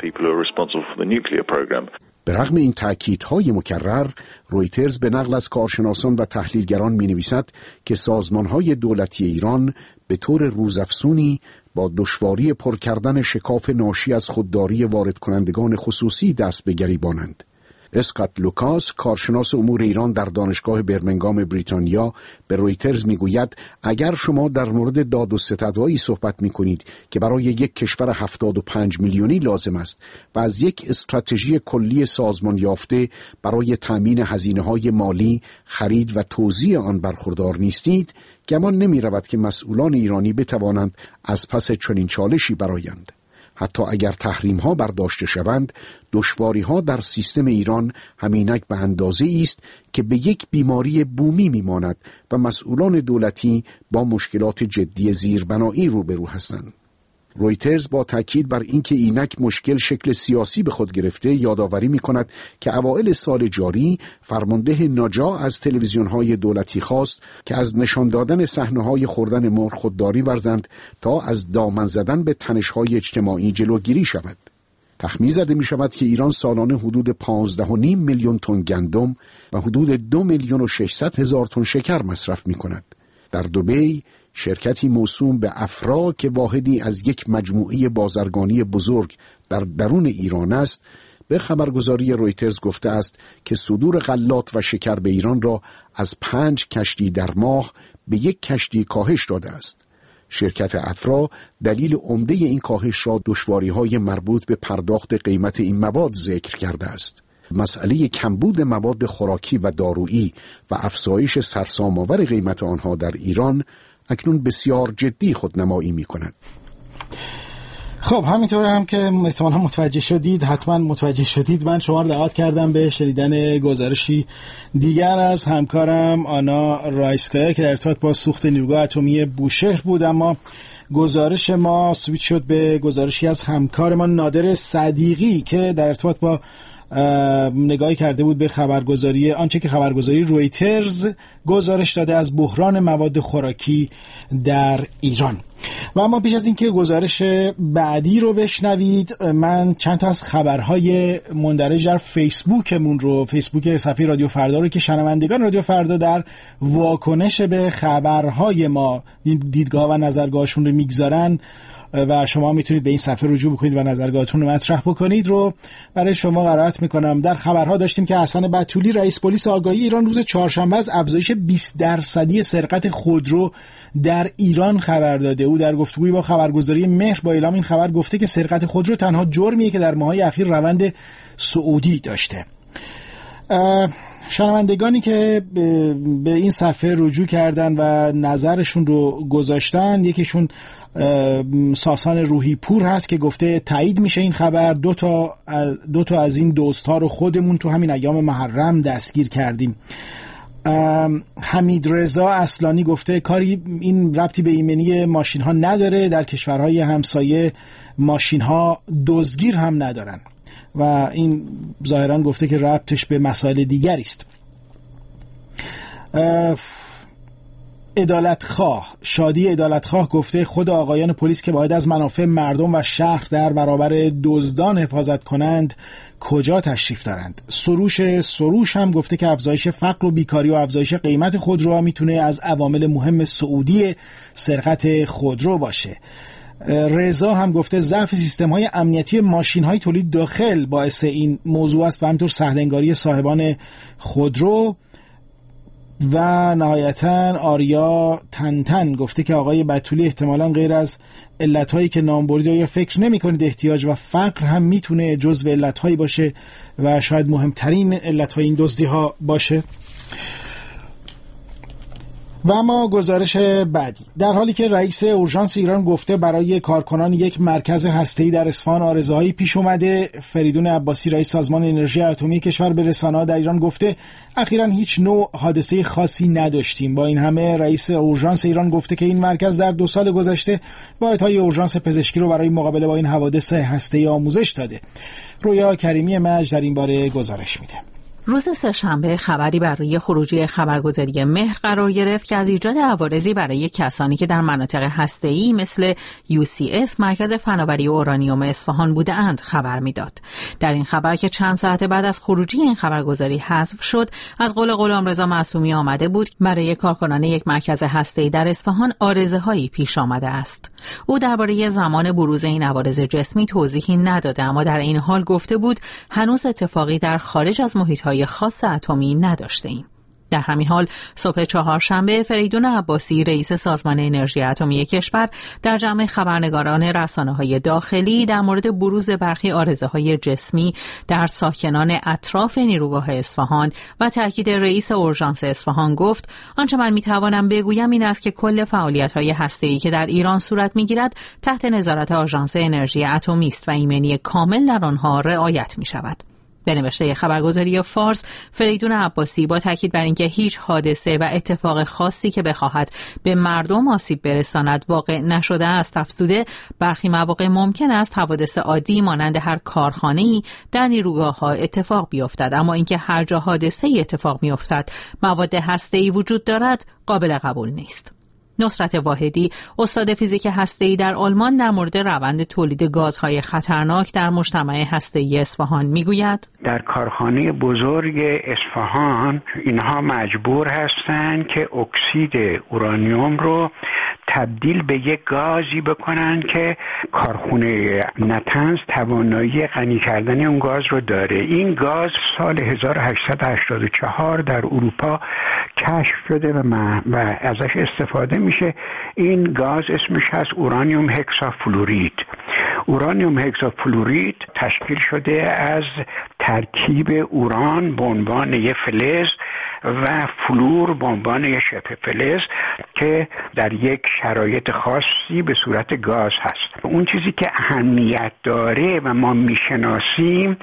به رغم این تأکیدهای مکرر، رویترز به نقل از کارشناسان و تحلیلگران می‌نویسد که سازمان‌های دولتی ایران به طور روزافزونی با دشواری پر کردن شکاف ناشی از خودداری وارد کنندگان خصوصی دست به گریبانند. اسکات لوکاس، کارشناس امور ایران در دانشگاه برمنگام بریتانیا، به رویترز میگوید اگر شما در مورد داد و ستدهایی صحبت میکنید که برای یک کشور 75 میلیونی لازم است و از یک استراتژی کلی سازمان یافته برای تأمین هزینه‌های مالی، خرید و توزیع آن برخوردار نیستید، گمان نمی رود که مسئولان ایرانی بتوانند از پس چنین چالشی برآیند. حتی اگر تحریم ها برداشته شوند، دشواری ها در سیستم ایران همینک به اندازه است که به یک بیماری بومی میماند و مسئولان دولتی با مشکلات جدی زیربنایی روبرو هستند. رویترز با تاکید بر اینکه اینک مشکل شکل سیاسی به خود گرفته یادآوری می‌کند که اوایل سال جاری فرمانده ناجا از تلویزیون‌های دولتی خواست که از نشان دادن صحنه‌های خوردن مرغ خودداری ورزند تا از دامن زدن به تنش‌های اجتماعی جلوگیری شود. تخمین زده می‌شود که ایران سالانه حدود 15.5 میلیون تن گندم و حدود 2,600,000 تن شکر مصرف می‌کند. در دبی شرکتی موسوم به افرا که واحدی از یک مجموعه بازرگانی بزرگ در درون ایران است، به خبرگزاری رویترز گفته است که صدور غلات و شکر به ایران را از 5 کشتی در ماه به 1 کشتی کاهش داده است. شرکت افرا دلیل عمده این کاهش را دشواری‌های مربوط به پرداخت قیمت این مواد ذکر کرده است. مسئله کمبود مواد خوراکی و دارویی و افزایش سرسام‌آور قیمت آنها در ایران اکنون بسیار جدی خودنمایی می کند. خب همینطور هم که احتمالاً متوجه شدید، حتما متوجه شدید، من شما رو دعوت کردم به شنیدن گزارشی دیگر از همکارم آنا رایسکایا که در ارتباط با سوخت نیروگاه اتمی بوشهر بود، اما گزارش ما سویچ شد به گزارشی از همکار ما نادر صدیقی که در ارتباط با نگاهی کرده بود به خبرگزاری آنچه که خبرگزاری رویترز گزارش داده از بحران مواد خوراکی در ایران. و اما پیش از اینکه گزارش بعدی رو بشنوید، من چند تا از خبرهای مندرج در فیسبوک صفحه رادیو فردا رو که شنوندگان رادیو فردا در واکنش به خبرهای ما دیدگاه و نظرگاهشون رو میگذارن و شما میتونید به این صفحه رجوع بکنید و نظرگاهتون رو مطرح بکنید رو برای شما قرائت میکنم. در خبرها داشتیم که حسن بتولی رئیس پلیس آگاهی ایران روز چهارشنبه از افزایش 20% سرقت خودرو در ایران خبر داده. او در گفتگویی با خبرگزاری مهر با اعلام این خبر گفته که سرقت خودرو تنها جرمیه که در ماه‌های اخیر روند صعودی داشته. شنوندگانی که به این صفحه رجوع کردن و نظرشون رو گذاشتن، یکیشون ساسان روحی پور هست که گفته تایید میشه این خبر، دو تا از این دوست‌ها رو خودمون تو همین ایام محرم دستگیر کردیم. حمید رضا اصلانی گفته کاری این ربطی به ایمنی ماشین ها نداره، در کشورهای همسایه ماشین ها دزدگیر هم ندارن و این ظاهرا گفته که ربطش به مسائل دیگری است. شادی عدالتخواه گفته خود آقایان پلیس که باید از منافع مردم و شهر در برابر دزدان حفاظت کنند کجا تشریف دارند. سروش هم گفته که افزایش فقر و بیکاری و افزایش قیمت خودروها میتونه از عوامل مهم صعودی سرقت خودرو باشه. رضا هم گفته ضعف سیستم‌های امنیتی ماشین‌های تولید داخل باعث این موضوع است و همینطور سهل‌انگاری صاحبان خودرو. و نهایتاً آریا تنتن گفته که آقای بتولی احتمالاً غیر از علتهایی که نام بردید یا فکر نمی کنید احتیاج و فقر هم میتونه جزو علتهایی باشه و شاید مهمترین علتهای این دزدی‌ها باشه. و اما گزارش بعدی، در حالی که رئیس اورژانس ایران گفته برای کارکنان یک مرکز هسته‌ای در اصفهان آرزوهایی پیش اومده، فریدون عباسی رئیس سازمان انرژی اتمی کشور به رسانه‌ها در ایران گفته اخیراً هیچ نوع حادثه خاصی نداشتیم. با این همه رئیس اورژانس ایران گفته که این مرکز در 2 سال گذشته واحدهای اورژانس پزشکی رو برای مقابله با این حوادث هسته‌ای آموزش داده. رویا کریمی مجد در این باره گزارش میده. روز سه‌شنبه خبری بر روی خروجی خبرگزاری مهر قرار گرفت که از ایجاد عوارضی برای کسانی که در مناطق هسته‌ای مثل UCF مرکز فناوری اورانیوم اصفهان بوده‌اند خبر می‌داد. در این خبر که چند ساعت بعد از خروجی این خبرگزاری حذف شد، از قول غلامرضا معصومی آمده بود برای کارکنان یک مرکز هسته‌ای در اصفهان عارضه‌هایی پیش آمده است. او درباره زمان بروز این عوارض جسمی توضیحی نداده، اما در این حال گفته بود هنوز اتفاقی در خارج از محیط‌های خاص اتمی نداشته‌ایم. در همین حال صبح چهارشنبه فریدون عباسی رئیس سازمان انرژی اتمی کشور در جمع خبرنگاران رسانه‌های داخلی در مورد بروز برخی عارضه‌های جسمی در ساکنان اطراف نیروگاه اصفهان و تاکید رئیس اورژانس اصفهان گفت آنچه من می‌توانم بگویم این است که کل فعالیت‌های هسته‌ای که در ایران صورت می‌گیرد تحت نظارت آژانس انرژی اتمی است و ایمنی کامل در آنها رعایت می‌شود. به نوشته خبرگزاری فارس، فریدون عباسی با تاکید بر اینکه هیچ حادثه و اتفاق خاصی که بخواهد به مردم آسیب برساند واقع نشده است افزوده برخی مواقع ممکن است حوادث عادی مانند هر کارخانه‌ای در نیروگاه‌ها اتفاق بیفتد، اما اینکه هر جا حادثه‌ای اتفاق می‌افتد مواد هسته‌ای وجود دارد قابل قبول نیست. نصرت واحدی استاد فیزیک هسته‌ای در آلمان در مورد روند تولید گازهای خطرناک در مجتمع هسته‌ای اصفهان میگوید در کارخانه بزرگ اصفهان اینها مجبور هستند که اکسید اورانیوم رو تبدیل به یک گازی بکنن که کارخونه نتنز توانایی غنی کردن اون گاز رو داره. این گاز سال 1884 در اروپا کشف شده و ازش استفاده میشه. این گاز اسمش هست اورانیوم هکسافلورید. اورانیوم هکسافلورید تشکیل شده از ترکیب اوران به عنوان یک فلز و فلور به عنوان یک شبه فلز که در یک شرایط خاصی به صورت گاز هست. اون چیزی که اهمیت داره و ما میشناسیم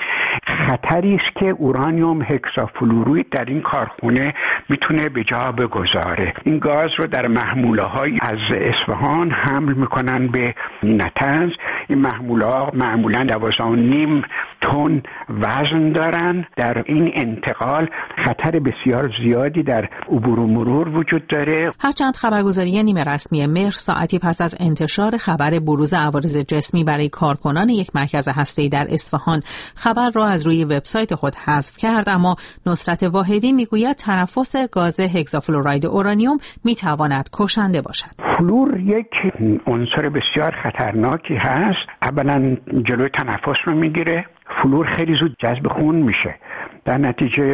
خطری است که اورانیوم هکسافلورید در این کارخونه میتونه به جا بگذاره. این گاز رو در محموله‌های از اصفهان حمل میکنن به نتنز. این محموله‌ها معمولاً 12.5 تن وزن دارن. در این انتقال خطر بسیار زیادی در عبور و مرور وجود داره. هرچند خبرگزاری نیمه رسمی مهر ساعتی پس از انتشار خبر بروز عوارض جسمی برای کارکنان یک مرکز هسته‌ای در اصفهان خبر را از روی وبسایت خود حذف کرد، اما نصرت واحدی میگوید تنفس گاز هگزافلوراید اورانیوم میتواند کشنده باشد. فلور یک عنصر بسیار خطرناکی هست. اولا جلوی تنفس رو میگیره. فلور خیلی زود جذب خون میشه، در نتیجه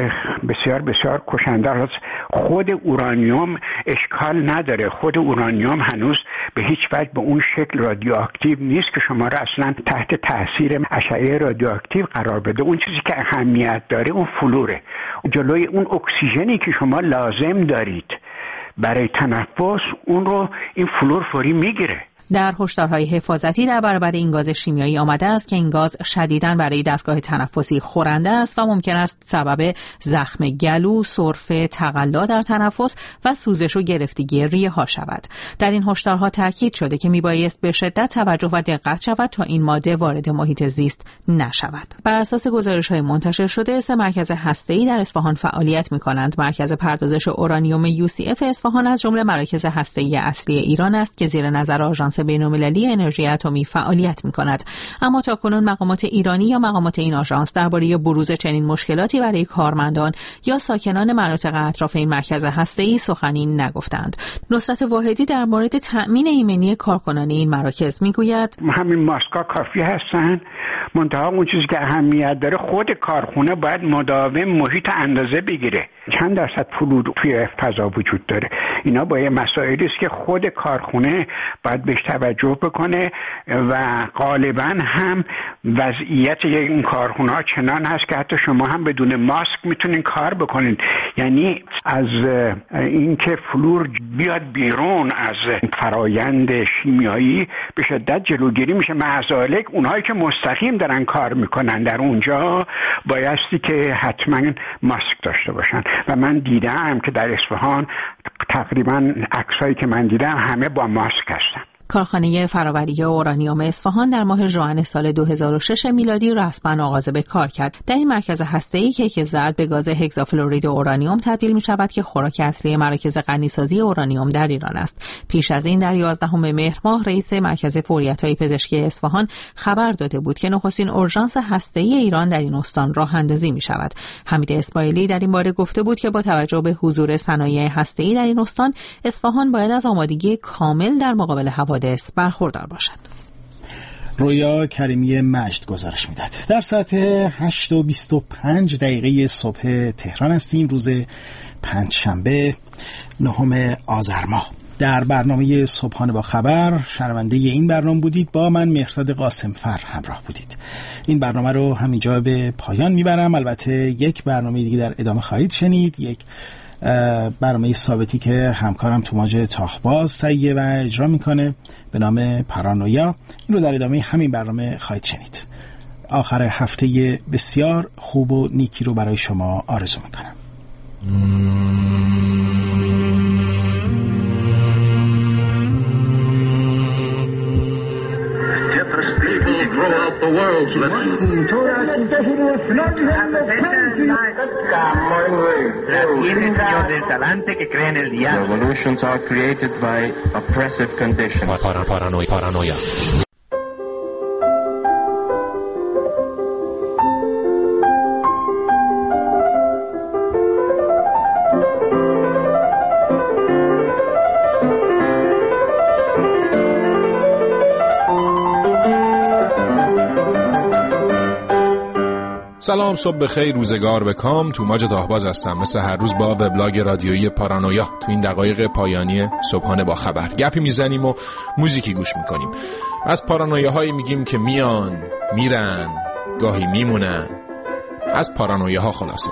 بسیار بسیار کشنده است. خود اورانیوم اشکال نداره. خود اورانیوم هنوز به هیچ وجه به اون شکل رادیواکتیو نیست که شما را اصلا تحت تاثیر اشعه رادیواکتیو قرار بده. اون چیزی که اهمیت داره اون فلوره. جلوی اون اکسیژنی که شما لازم دارید برای تنفس اون رو این فلور فوری میگیره. در هشدارهای حفاظتی در برابر این گاز شیمیایی آمده است که این گاز شدیداً برای دستگاه تنفسی خورنده است و ممکن است سبب زخم گلو، سرفه، تقلا در تنفس و سوزش و گرفتگی ریه ها شود. در این هشدارها تاکید شده که میبایست به شدت توجه و دقت شود تا این ماده وارد محیط زیست نشود. بر اساس گزارش‌های منتشر شده 3 مرکز هسته‌ای در اصفهان فعالیت می‌کنند. مرکز پردازش اورانیوم UCF اصفهان از جمله مراکز هسته‌ای اصلی ایران است که زیر نظر آژانس بین‌المللی انرژی اتمی فعالیت می‌کند. اما تاکنون مقامات ایرانی یا مقامات این آژانس درباره بروز چنین مشکلاتی برای کارمندان یا ساکنان مناطق اطراف این مرکز هسته‌ای سخنی نگفتند. نصرت واحدی در مورد تأمین ایمنی کارکنان این مراکز میگوید همین ماسک‌ها کافی هستن. منتها اون چیزی که اهمیت داره خود کارخونه باید مداوم محیط اندازه بگیره. چند درصد فلور توی فضا وجود داره. اینا با یه مسائلی است که خود کارخونه باید بهش توجه بکنه و غالبا هم وضعیت این کارخونه ها چنان هست که حتی شما هم بدون ماسک میتونین کار بکنین. یعنی از اینکه فلور بیاد بیرون از فرایند شیمیایی به شدت جلوگیری میشه. معزالک اونهایی که مستقیم دارن کار میکنن در اونجا بایستی که حتما ماسک داشته باشن و من دیدم که در اصفهان تقریبا عکسایی که من دیدم همه با ماسک هستن. کارخانه فراوری اورانیوم اصفهان در ماه ژوئن سال 2006 میلادی رسما آغاز به کار کرد. در این مرکز هسته‌ای که زرد به گاز هگزافلورید اورانیوم تبدیل می‌شود که خوراک اصلی مراکز غنیسازی اورانیوم در ایران است. پیش از این در 11 مهر ماه رئیس مرکز فوریت‌های پزشکی اصفهان خبر داده بود که نخستین اورژانس هسته‌ای ایران در این استان راه اندازی می‌شود. حمید اسماعیلی در این باره گفته بود که با توجه به حضور صنایع هسته‌ای در این استان، اصفهان باید از آمادگی کامل در مقابل حوادث برخوردار باشد. رویا کریمی مجد گزارش میداد. در ساعت 8:25 صبح تهران هستیم، روز پنجشنبه 9 آذر ماه. در برنامه صبحانه با خبر شنونده این برنامه بودید. با من مهرداد قاسمفر همراه بودید. این برنامه رو همینجا به پایان میبرم. البته یک برنامه دیگه در ادامه خواهید شنید، یک برنامه ثابتی که همکارم توماج تاخباز تهیه و اجرا میکنه به نام پارانویا. این رو در ادامه همین برنامه خواهید شنید. آخر هفته بسیار خوب و نیکی رو برای شما آرزو میکنم. The world's La revolutions are created by oppressive conditions. Paranoia. سلام، صبح بخیر، روزگار به کام. توماج تاخباز هستم، مثل هر روز با وبلاگ رادیویی پارانویا. تو این دقایق پایانی صبحانه با خبر گپی میزنیم و موزیکی گوش میکنیم. از پارانویاهایی میگیم که میان میرن، گاهی میمونن. از پارانویاها خلاصه.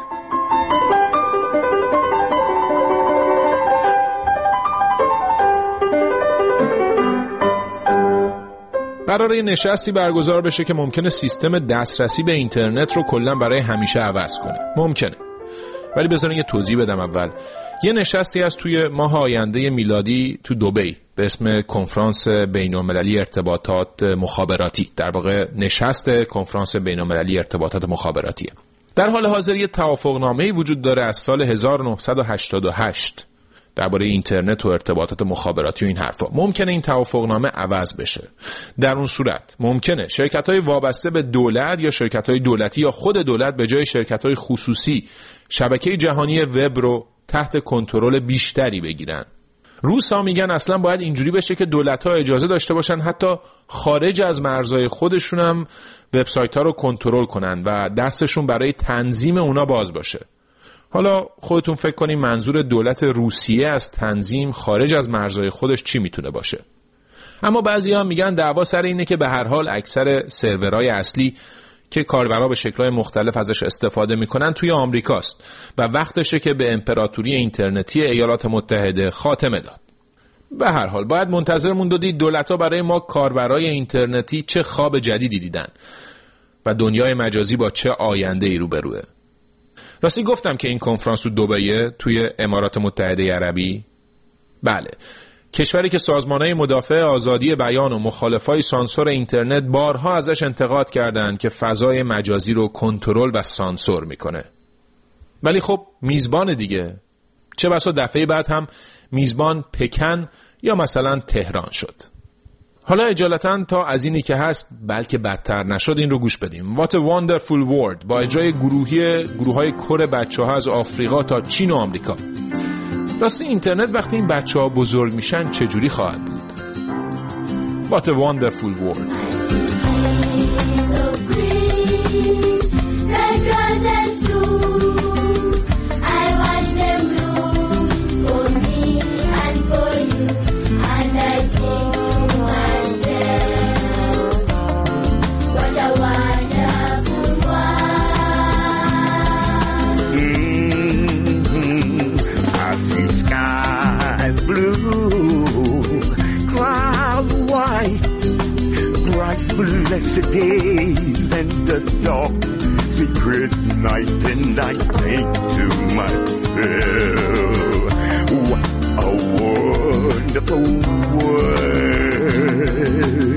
قراره نشستی برگزار بشه که ممکنه سیستم دسترسی به اینترنت رو کلا برای همیشه عوض کنه. ممکنه. ولی بذارین یه توضیح بدم اول. یه نشستی از توی ماه آینده میلادی تو دبی به اسم کنفرانس بین‌المللی ارتباطات مخابراتی. در واقع نشست کنفرانس بین‌المللی ارتباطات مخابراتیه. در حال حاضر یه توافقنامه‌ای وجود داره از سال 1988 درباره اینترنت و ارتباطات مخابراتی و این حرفا. ممکنه این توافقنامه عوض بشه. در اون صورت ممکنه شرکت‌های وابسته به دولت یا شرکت‌های دولتی یا خود دولت به جای شرکت‌های خصوصی شبکه جهانی وب رو تحت کنترل بیشتری بگیرن. روس‌ها میگن اصلا باید اینجوری بشه که دولت‌ها اجازه داشته باشن حتی خارج از مرزهای خودشون هم وبسایت‌ها رو کنترل کنن و دستشون برای تنظیم اونا باز باشه. حالا خودتون فکر کنین منظور دولت روسیه از تنظیم خارج از مرزهای خودش چی میتونه باشه. اما بعضی‌ها میگن دعوا سر اینه که به هر حال اکثر سرورهای اصلی که کاربرا به شکل‌های مختلف ازش استفاده میکنن توی آمریکاست و وقتشه که به امپراتوری اینترنتی ایالات متحده خاتمه داد. به هر حال باید منتظر موند و دید دولت‌ها برای ما کاربرای اینترنتی چه خواب جدیدی دیدن و دنیای مجازی با چه آینده‌ای روبروه. راستی گفتم که این کنفرانس تو دبی توی امارات متحده عربی. بله، کشوری که سازمان‌های مدافع آزادی بیان و مخالفای سانسور اینترنت بارها ازش انتقاد کردند که فضای مجازی رو کنترل و سانسور میکنه. ولی خب میزبان دیگه. چه بسا دفعه بعد هم میزبان پکن یا مثلا تهران شد. حالا اجالتا تا از اینی که هست بلکه بدتر نشد این رو گوش بدیم. What a wonderful world با اجرای گروه‌های کور بچه‌ها از آفریقا تا چین و آمریکا. راستی اینترنت وقتی این بچه‌ها بزرگ میشن چجوری خواهد بود؟ What a wonderful world. Blessed days and the dark secret night, and I think to myself, what a wonderful world. head.